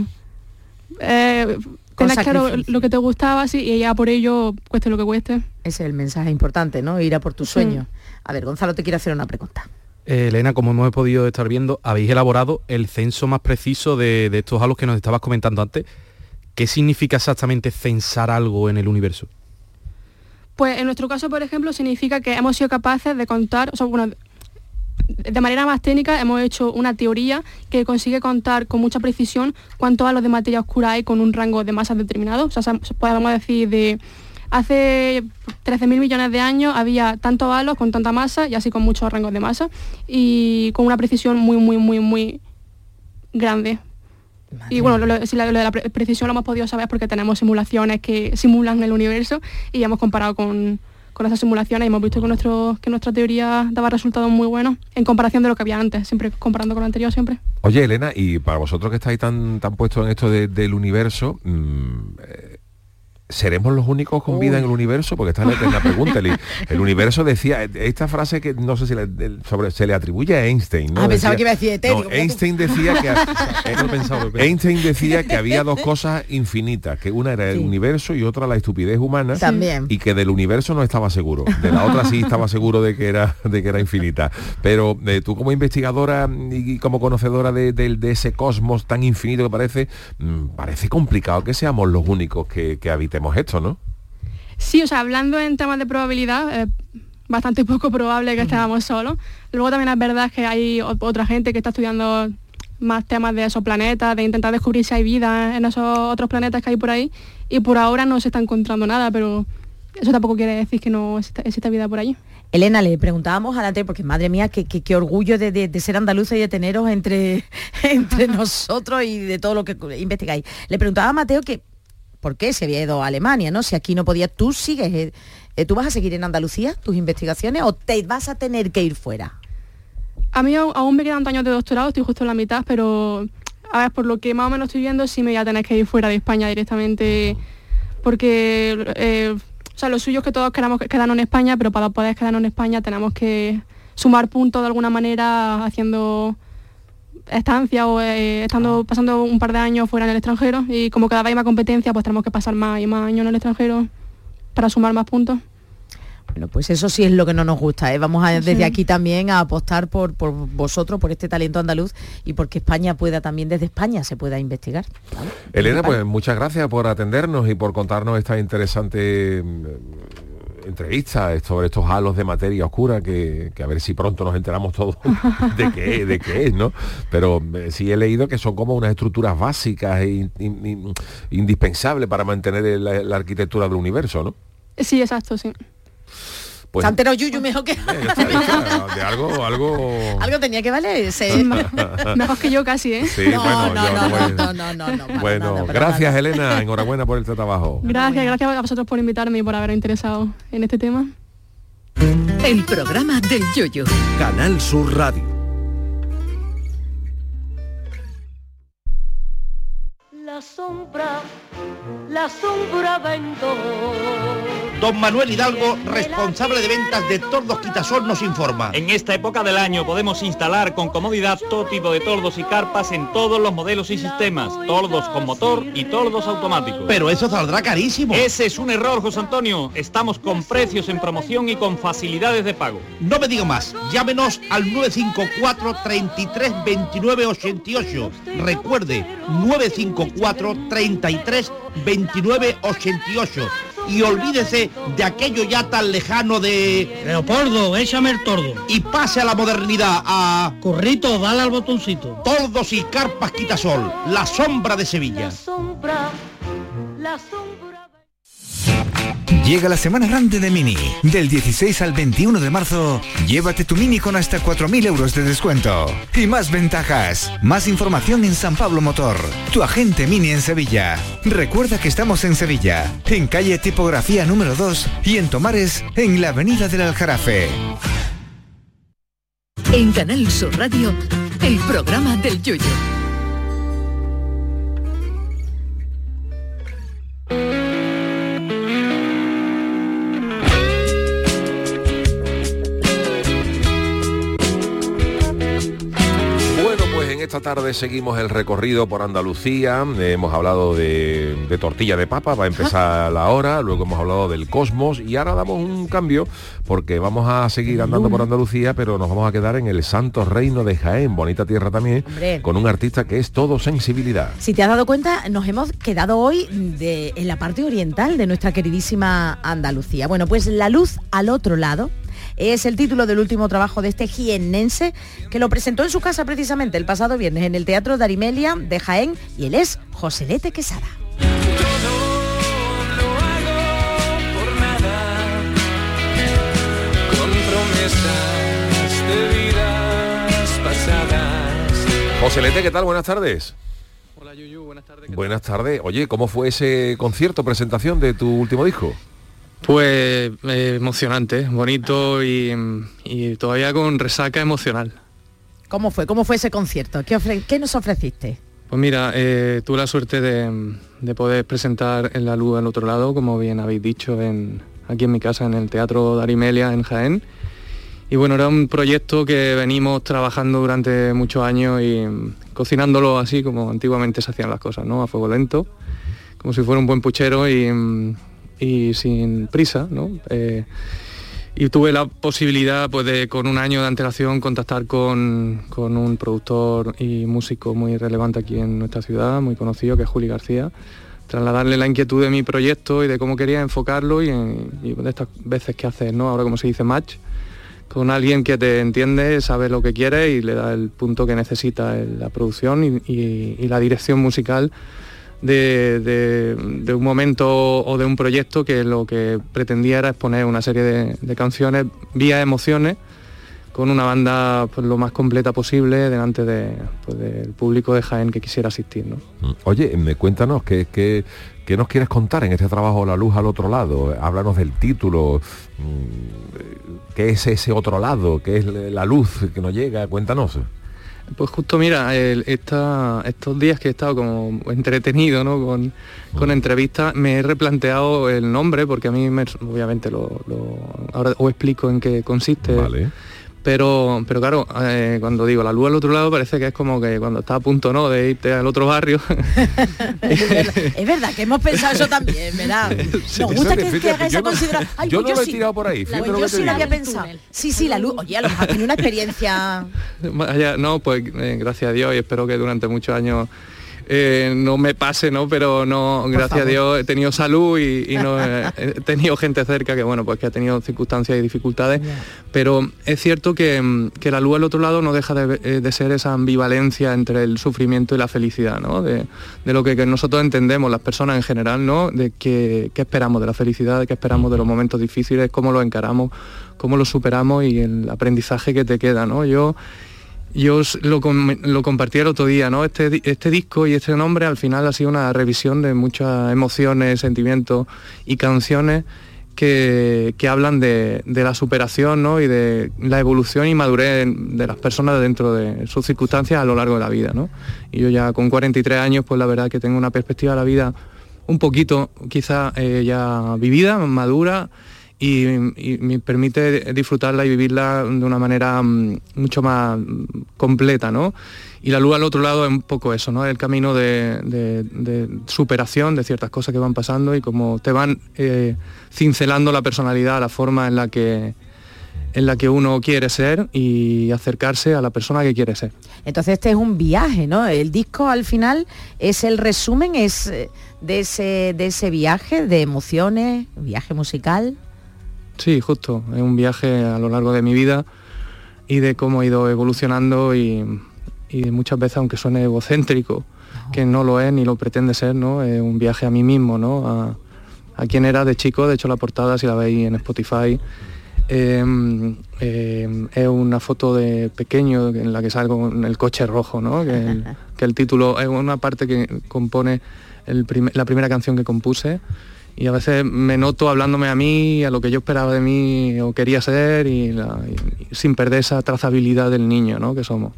tener claro lo que te gustaba, sí, y ya por ello, cueste lo que cueste. Ese es el mensaje importante, ¿no? Ir a por tus sueños. A ver, Gonzalo, te quiero hacer una pregunta. Elena, como hemos podido estar viendo, habéis elaborado el censo más preciso de estos halos que nos estabas comentando antes. ¿Qué significa exactamente censar algo en el universo? Pues en nuestro caso, por ejemplo, significa que hemos sido capaces de contar, o sea, bueno, de manera más técnica hemos hecho una teoría que consigue contar con mucha precisión cuántos halos de materia oscura hay con un rango de masas determinado. O sea, podemos decir de hace 13.000 millones de años había tantos halos con tanta masa y así con muchos rangos de masa y con una precisión muy grande. Y bueno, lo de la precisión lo hemos podido saber porque tenemos simulaciones que simulan el universo y hemos comparado con esas simulaciones y hemos visto que nuestra teoría daba resultados muy buenos en comparación de lo que había antes, siempre comparando con lo anterior siempre. Oye, Elena, y para vosotros que estáis tan puestos en esto del universo, ¿seremos los únicos con vida en el universo? Porque esta es la pregunta. El universo decía, esta frase que no sé si se le atribuye a Einstein, ¿no? Pensaba que iba a decir etéreo. No, Einstein decía que había dos cosas infinitas, que una era el universo y otra la estupidez humana. También. Y que del universo no estaba seguro. De la otra sí estaba seguro de que era infinita. Pero tú como investigadora y como conocedora de ese cosmos tan infinito que parece complicado que seamos los únicos que habitemos esto, ¿no? Sí, o sea, hablando en temas de probabilidad, bastante poco probable que estemos solos. Luego también es verdad que hay otra gente que está estudiando más temas de esos planetas, de intentar descubrir si hay vida en esos otros planetas que hay por ahí, y por ahora no se está encontrando nada, pero eso tampoco quiere decir que no exista vida por allí. Elena, le preguntábamos a la porque madre mía, qué orgullo de ser andaluza y de teneros entre nosotros y de todo lo que investigáis. Le preguntaba a Mateo que ¿por qué se había ido a Alemania, no? Si aquí no podía, ¿tú vas a seguir en Andalucía tus investigaciones o te vas a tener que ir fuera? A mí aún me quedan años de doctorado, estoy justo en la mitad, pero a ver, por lo que más o menos estoy viendo, sí me voy a tener que ir fuera de España directamente, porque lo suyo es que todos queramos quedarnos en España, pero para poder quedarnos en España tenemos que sumar puntos de alguna manera haciendo estancia o pasando un par de años fuera en el extranjero, y como cada vez hay más competencia, pues tenemos que pasar más y más años en el extranjero para sumar más puntos. Bueno, pues eso sí es lo que no nos gusta, ¿eh? Vamos desde aquí también a apostar por vosotros, por este talento andaluz y porque España desde España se pueda investigar, ¿vale? Elena, pues muchas gracias por atendernos y por contarnos esta interesante entrevista sobre estos halos de materia oscura que a ver si pronto nos enteramos todos de qué es, ¿no? Pero sí he leído que son como unas estructuras básicas e indispensables para mantener la arquitectura del universo, ¿no? Sí, exacto, sí. Pues, se ha enterado Yuyu mejor que... de algo... Algo tenía que valerse. Mejor que yo casi, ¿eh? Sí, no. Bueno, gracias Elena, enhorabuena por este trabajo. Gracias a vosotros por invitarme y por haber interesado en este tema. El programa del Yoyo. Canal Sur Radio. La sombra vento. Don Manuel Hidalgo, responsable de ventas de Tordos Quitasol, nos informa. En esta época del año podemos instalar con comodidad todo tipo de tordos y carpas en todos los modelos y sistemas, tordos con motor y tordos automáticos. Pero eso saldrá carísimo. Ese es un error, José Antonio. Estamos con precios en promoción y con facilidades de pago. No me digo más, llámenos al 954 33 29 88. Recuerde, 954 33 29 88. Y olvídese de aquello ya tan lejano de... Leopoldo, échame el tordo. Y pase a la modernidad, a... Currito, dale al botoncito. Tordos y carpas Quitasol, la sombra de Sevilla. La sombra. Llega la semana grande de Mini. Del 16 al 21 de marzo, llévate tu Mini con hasta 4.000 euros de descuento. Y más ventajas. Más información en San Pablo Motor, tu agente Mini en Sevilla. Recuerda que estamos en Sevilla, en calle Tipografía número 2 y en Tomares, en la avenida del Aljarafe. En Canal Sur Radio, el programa del Yoyo. Esta tarde seguimos el recorrido por Andalucía, hemos hablado de tortilla de papa, va a empezar la hora, luego hemos hablado del cosmos y ahora damos un cambio porque vamos a seguir andando por Andalucía, pero nos vamos a quedar en el Santo Reino de Jaén, bonita tierra también, hombre, con un artista que es todo sensibilidad. Si te has dado cuenta, nos hemos quedado hoy en la parte oriental de nuestra queridísima Andalucía. Bueno, pues La luz al otro lado es el título del último trabajo de este jiennense que lo presentó en su casa precisamente el pasado viernes en el Teatro de Arimelia de Jaén, y él es Joselete Quesada. Yo no lo hago José Lete, ¿qué tal? Buenas tardes. Hola Yuyu, buenas tardes. Buenas tardes. Oye, ¿cómo fue ese concierto, presentación de tu último disco? Pues emocionante, bonito y todavía con resaca emocional. ¿Cómo fue ese concierto? ¿Qué nos ofreciste? Pues mira, tuve la suerte de poder presentar En la luz al otro lado, como bien habéis dicho, aquí en mi casa, en el Teatro Darimelia, en Jaén. Y bueno, era un proyecto que venimos trabajando durante muchos años y cocinándolo así como antiguamente se hacían las cosas, ¿no? A fuego lento, como si fuera un buen puchero y sin prisa, ¿no? Y tuve la posibilidad, pues, de con un año de antelación contactar con un productor y músico muy relevante aquí en nuestra ciudad, muy conocido, que es Juli García, trasladarle la inquietud de mi proyecto y de cómo quería enfocarlo y de estas veces que haces, ¿no? Ahora, como se dice, match, con alguien que te entiende, sabe lo que quiere y le da el punto que necesita en la producción y la dirección musical de un momento o de un proyecto que lo que pretendía era exponer una serie de canciones vía emociones con una banda, pues, lo más completa posible delante del público de Jaén que quisiera asistir, ¿no? Oye, cuéntanos, ¿qué nos quieres contar en este trabajo La luz al otro lado? Háblanos del título, ¿qué es ese otro lado? ¿Qué es la luz que nos llega? Cuéntanos. Pues justo mira, estos días que he estado como entretenido, ¿no? con entrevistas, me he replanteado el nombre, porque a mí obviamente ahora os explico en qué consiste. Vale. Pero claro, cuando digo La luz al otro lado, parece que es como que cuando estás a punto, ¿no?, de irte al otro barrio. Es verdad que hemos pensado eso también, ¿verdad? Nos gusta que haga esa consideración. Yo no lo he tirado por ahí. Yo sí lo había pensado. Sí, la luz. Oye, a lo mejor tiene una experiencia. No, pues gracias a Dios, y espero que durante muchos años no me pase, ¿no? Pero no, gracias a Dios he tenido salud y no he tenido gente cerca que, bueno, pues que ha tenido circunstancias y dificultades, pero es cierto que La luz al otro lado no deja de ser esa ambivalencia entre el sufrimiento y la felicidad, ¿no? De lo que nosotros entendemos, las personas en general, ¿no? De qué esperamos de la felicidad, de qué esperamos de los momentos difíciles, cómo los encaramos, cómo los superamos y el aprendizaje que te queda, ¿no? Yo lo compartí el otro día, ¿no? Este disco y este nombre al final ha sido una revisión de muchas emociones, sentimientos y canciones que hablan de la superación, ¿no? Y de la evolución y madurez de las personas dentro de sus circunstancias a lo largo de la vida, ¿no? Y yo ya con 43 años, pues la verdad que tengo una perspectiva de la vida un poquito quizá ya vivida, madura, y me permite disfrutarla y vivirla de una manera mucho más completa, ¿no? Y La luz al otro lado es un poco eso, ¿no? El camino de superación de ciertas cosas que van pasando y cómo te van cincelando la personalidad, la forma en la que uno quiere ser y acercarse a la persona que quiere ser. Entonces este es un viaje, ¿no? El disco al final es el resumen, es de ese viaje de emociones, viaje musical. Sí, justo, es un viaje a lo largo de mi vida y de cómo he ido evolucionando y muchas veces, aunque suene egocéntrico, que no lo es ni lo pretende ser, ¿no? Es un viaje a mí mismo, ¿no? A quien era de chico. De hecho, la portada, si la veis en Spotify, es una foto de pequeño en la que salgo en el coche rojo, ¿no? Que el título es una parte que compone la primera canción que compuse. Y a veces me noto hablándome a mí, a lo que yo esperaba de mí o quería ser y sin perder esa trazabilidad del niño, ¿no? Que somos.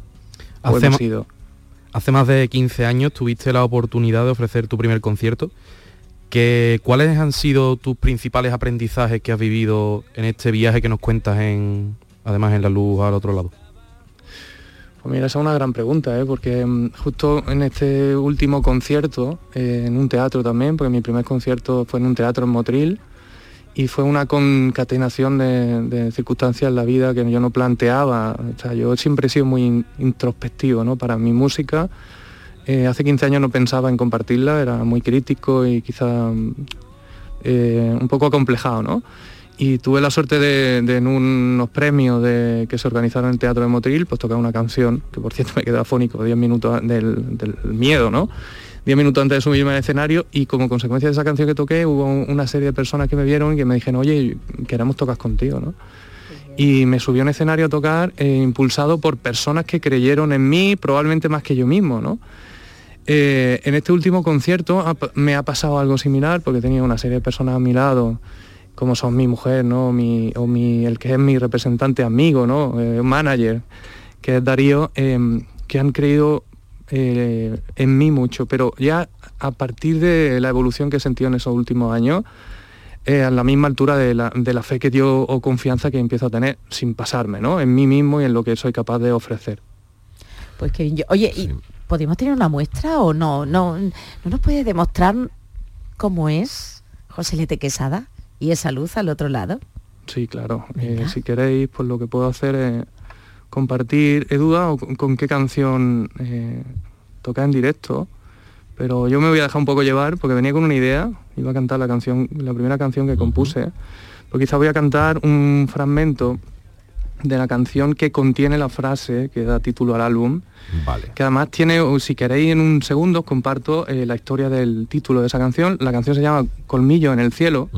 Hace más de 15 años tuviste la oportunidad de ofrecer tu primer concierto. ¿Cuáles han sido tus principales aprendizajes que has vivido en este viaje que nos cuentas además en La luz al otro lado? Pues mira, esa es una gran pregunta, porque justo en este último concierto, en un teatro también, porque mi primer concierto fue en un teatro en Motril, y fue una concatenación de circunstancias en la vida que yo no planteaba. O sea, yo siempre he sido muy introspectivo, ¿no? Para mi música. Hace 15 años no pensaba en compartirla, era muy crítico y quizá un poco acomplejado, ¿no? Y tuve la suerte de en unos premios que se organizaron en el Teatro de Motril, pues tocar una canción, que por cierto me quedé afónico 10 minutos del miedo, ¿no? 10 minutos antes de subirme al escenario, y como consecuencia de esa canción que toqué hubo una serie de personas que me vieron y que me dijeron, oye, queremos tocar contigo, ¿no? y me subí a un escenario a tocar impulsado por personas que creyeron en mí, probablemente más que yo mismo, ¿no? En este último concierto me ha pasado algo similar, porque tenía una serie de personas a mi lado, como son mi mujer, ¿no? El que es mi representante amigo, ¿no? Manager, que es Darío, que han creído en mí mucho, pero ya a partir de la evolución que he sentido en esos últimos años, a la misma altura de la fe que dio o confianza que empiezo a tener sin pasarme, ¿no? En mí mismo y en lo que soy capaz de ofrecer. Pues que oye, ¿y podemos tener una muestra o no? ¿No nos puedes demostrar cómo es Joselete Quesada y esa luz al otro lado? Sí, claro. Si queréis, pues lo que puedo hacer es compartir. He dudado con qué canción tocar en directo, pero yo me voy a dejar un poco llevar porque venía con una idea. Iba a cantar la primera canción que compuse, pero quizá voy a cantar un fragmento de la canción que contiene la frase que da título al álbum, vale. Que además tiene, si queréis en un segundo, os comparto la historia del título de esa canción. La canción se llama Colmillo en el cielo,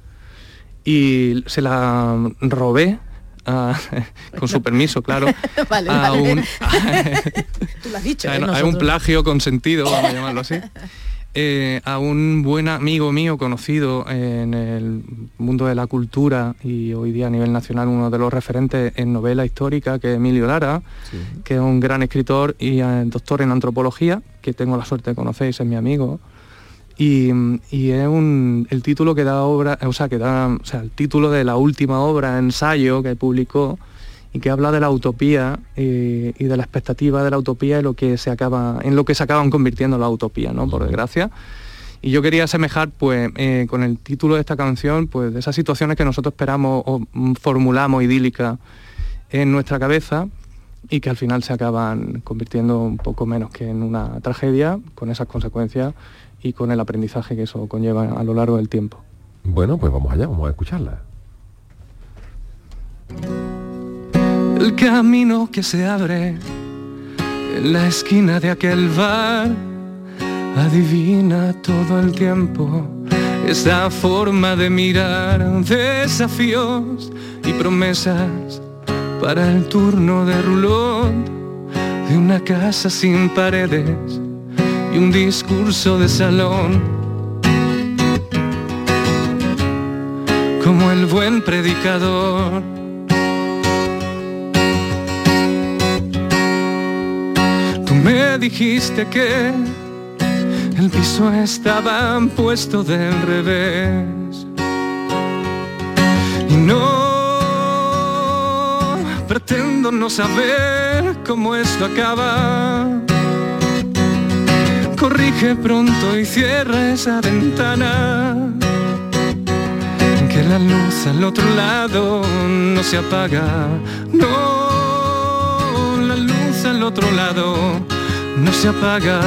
y se la robé, con su permiso, claro. Vale. Tú lo has dicho. Hay un plagio consentido, vamos a llamarlo así. A un buen amigo mío conocido en el mundo de la cultura y hoy día a nivel nacional uno de los referentes en novela histórica, que es Emilio Lara, sí. Que es un gran escritor y doctor en antropología, que tengo la suerte de conocer, es mi amigo. Y es el título que da el título de la última obra, ensayo que publicó, y que habla de la utopía y de la expectativa de la utopía y en lo que se acaban convirtiendo la utopía, ¿no? Por desgracia. Y yo quería asemejar, pues, con el título de esta canción, pues, de esas situaciones que nosotros esperamos o formulamos idílicas en nuestra cabeza y que al final se acaban convirtiendo un poco menos que en una tragedia, con esas consecuencias y con el aprendizaje que eso conlleva a lo largo del tiempo. Bueno, pues vamos allá, vamos a escucharla. El camino que se abre en la esquina de aquel bar adivina todo el tiempo esa forma de mirar, desafíos y promesas para el turno de rulón de una casa sin paredes y un discurso de salón. Como el buen predicador, tú me dijiste que el piso estaba puesto del revés y no pretendo no saber cómo esto acaba. Corrige pronto y cierra esa ventana, que la luz al otro lado no se apaga. No, la luz al otro lado no se apaga.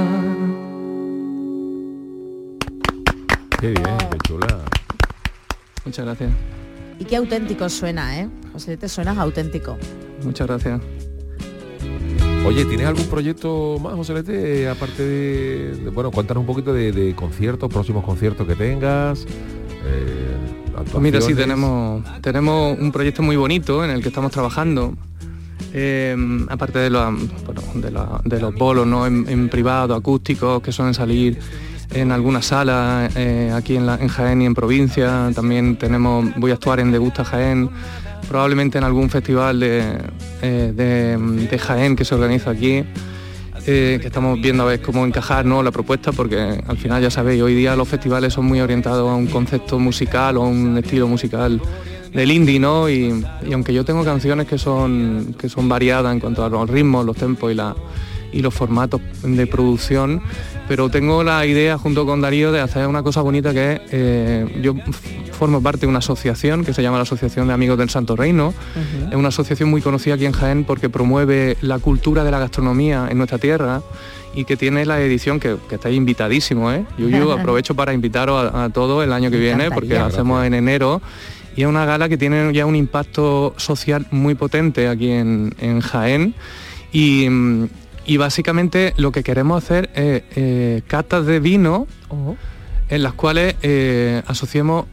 Qué bien, qué chula. Muchas gracias. Y qué auténtico suena, ¿eh? Joselete, suenas auténtico. Muchas gracias. Oye, ¿tienes algún proyecto más, Joselete? Aparte de bueno, cuéntanos un poquito de conciertos, próximos conciertos que tengas. Pues mira, sí, tenemos un proyecto muy bonito en el que estamos trabajando. Aparte de los bolos, ¿no? en privado, acústicos, que suelen salir en algunas salas aquí en Jaén y en provincia. También voy a actuar en Degusta Jaén, probablemente en algún festival de Jaén que se organiza aquí, que estamos viendo a ver cómo encajar, ¿no? La propuesta, porque al final ya sabéis, hoy día los festivales son muy orientados a un concepto musical o a un estilo musical del indie, ¿no? Y aunque yo tengo canciones que son variadas en cuanto a los ritmos, los tempos y los formatos de producción, pero tengo la idea junto con Darío de hacer una cosa bonita que es, yo formo parte de una asociación que se llama la Asociación de Amigos del Santo Reino. Es una asociación muy conocida aquí en Jaén porque promueve la cultura de la gastronomía en nuestra tierra y que tiene la edición que estáis invitadísimos, ¿eh? Yo aprovecho para invitaros a todos el año que viene, porque la hacemos en enero. Y es una gala que tiene ya un impacto social muy potente aquí en Jaén. Y básicamente lo que queremos hacer es catas de vino en las cuales asociemos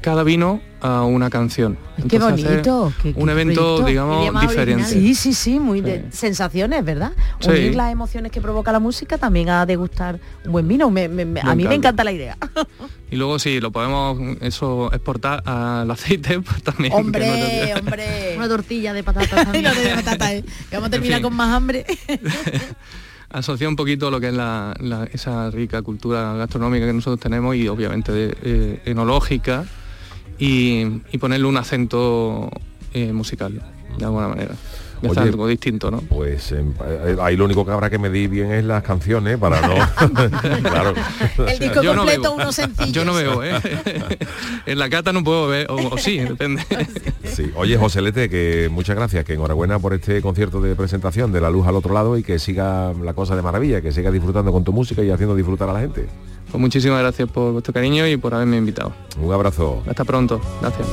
cada vino a una canción. Qué bonito. Un evento, digamos, diferente. Sí, muy de sensaciones, ¿verdad? Sí. Unir las emociones que provoca la música también a degustar un buen vino. A mí me encanta la idea. Y luego sí, lo podemos exportar al aceite, pues también. Hombre. Una tortilla de patatas también. de patatas, que vamos a terminar con más hambre. Asocia un poquito lo que es esa rica cultura gastronómica que nosotros tenemos y obviamente enológica y ponerle un acento musical, de alguna manera. Es algo distinto, ¿no? Pues ahí lo único que habrá que medir bien es las canciones para no... Claro. El disco completo, uno sencillo. Yo no bebo, ¿eh? En la cata no puedo beber, o sí, depende. Sí. Oye, Joselete, que muchas gracias, que enhorabuena por este concierto de presentación de La Luz al Otro Lado y que siga la cosa de maravilla, que siga disfrutando con tu música y haciendo disfrutar a la gente. Pues muchísimas gracias por vuestro cariño y por haberme invitado. Un abrazo. Hasta pronto. Gracias.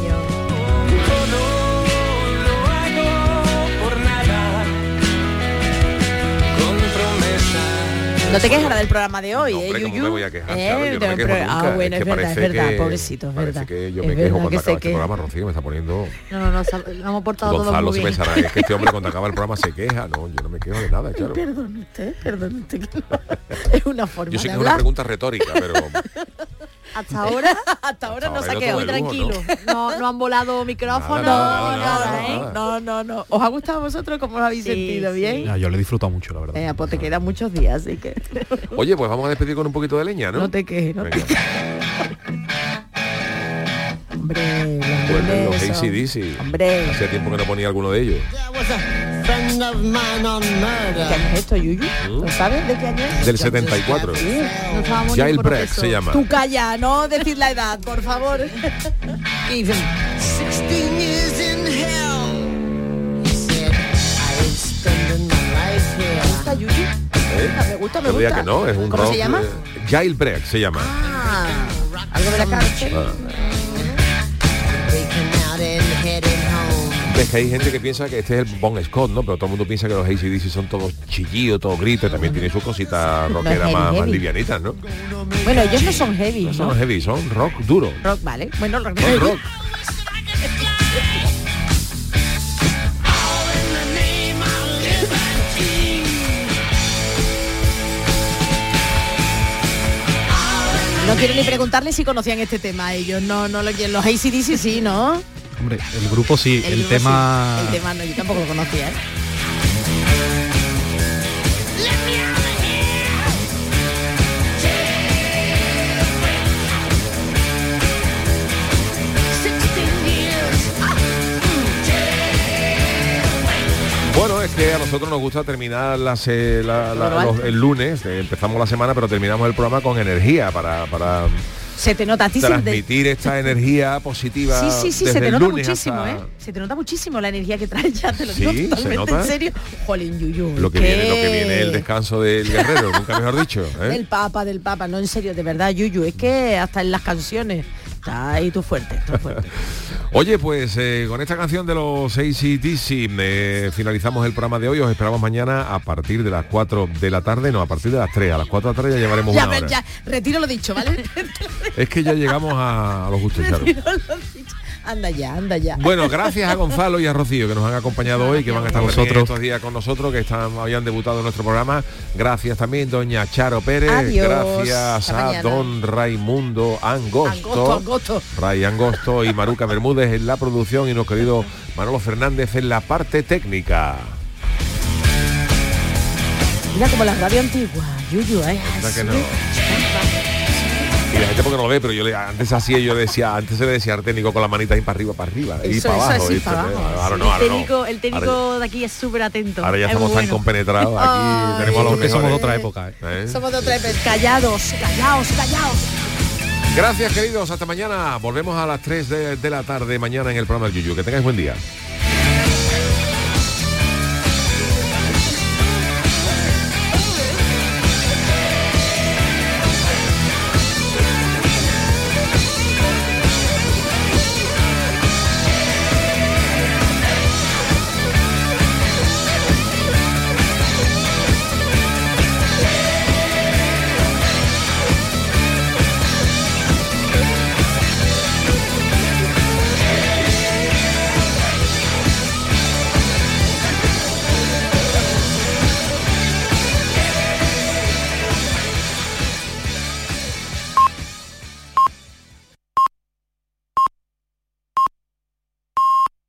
No te quejarás del programa de hoy, hombre, ¿cómo Yuyu? me voy a quejar? Claro, yo no me quejo nunca. Bueno, es verdad, pobrecito, es verdad. Que yo me quejo cuando acaba este programa, Rocío, me está poniendo... No, lo hemos portado todo muy bien. Gonzalo se pensará, es que este hombre cuando acaba el programa se queja. No, yo no me quejo de nada, claro. Perdone usted, que no. Es una forma yo sé de que es hablar. una pregunta retórica, pero... Hasta ahora no se ha quedado muy tranquilo. No han volado micrófonos. No. ¿Os ha gustado a vosotros? ¿Cómo lo habéis sentido? ¿Bien? Yo lo he disfrutado mucho, la verdad. Pues te quedan muchos días, así que... Oye, pues vamos a despedir con un poquito de leña, ¿no? No te quejes, no te quejes. Hombre, los AC/DC. Hombre. Hace tiempo que no ponía alguno de ellos. ¿Qué año es esto, Yuyu? ¿Lo sabes de qué año es? Del 74. Jailbreak se llama. Tú calla, no decir la edad, por favor. ¿Qué dicen? 16 years in hell. He said, I'm spending my life here. ¿Me gusta, Yuyu? Me gusta. Yo diría que no, es un ¿Cómo rock. se llama? Jailbreak se llama. Algo de la cárcel. Es que hay gente que piensa que este es el Bon Scott, ¿no? Pero todo el mundo piensa que los AC/DC son todos chillillos, todos gritos, también tiene sus cositas rockeras más livianitas, ¿no? Bueno, ellos no son heavy, ¿no? Son heavy, son rock duro. Rock, vale. Bueno, rock. No quiero ni preguntarle si conocían este tema ellos. No lo quieren. Los AC/DC sí, ¿no? Hombre, el grupo sí, el tema... Sí. El tema no, yo tampoco lo conocía, ¿eh? Bueno, es que a nosotros nos gusta terminar el lunes, empezamos la semana, pero terminamos el programa con energía para se te nota a ti transmitir esta energía positiva. Sí, se te nota muchísimo, Se te nota muchísimo la energía que traes, ya te lo digo totalmente en serio. Jolín, Yuyu. Lo que viene el descanso del guerrero, nunca mejor dicho. Del Papa, no, en serio, de verdad, Yuyu, es que hasta en las canciones está ahí tú fuerte. Oye, pues con esta canción de los AC/DC finalizamos el programa de hoy. Os esperamos mañana a partir de las 4 de la tarde, no, a partir de las 3. A las 4 de la tarde ya llevaremos una hora. Ya, retiro lo dicho, ¿vale? Es que ya llegamos a los gustos, Charo. Anda ya. Bueno, gracias a Gonzalo y a Rocío que nos han acompañado hoy, que van a estar estos días con nosotros, que habían debutado en nuestro programa. Gracias también doña Charo Pérez. Adiós. Gracias a don Raimundo Angosto. Ray Angosto y Maruca Bermúdez en la producción y nuestro querido Manolo Fernández en la parte técnica. Mira como la radio antigua, Yuyu, que no. Y la gente porque no lo ve, pero antes se le decía al técnico con la manita ahí para arriba, y para abajo. El técnico de aquí es súper atento. Ahora ya estamos tan compenetrados aquí, tenemos a los mejores. Somos de otra época. Somos de otra época. Callaos. Gracias, queridos, hasta mañana. Volvemos a las 3 de la tarde mañana en el programa del Yuyu. Que tengáis buen día.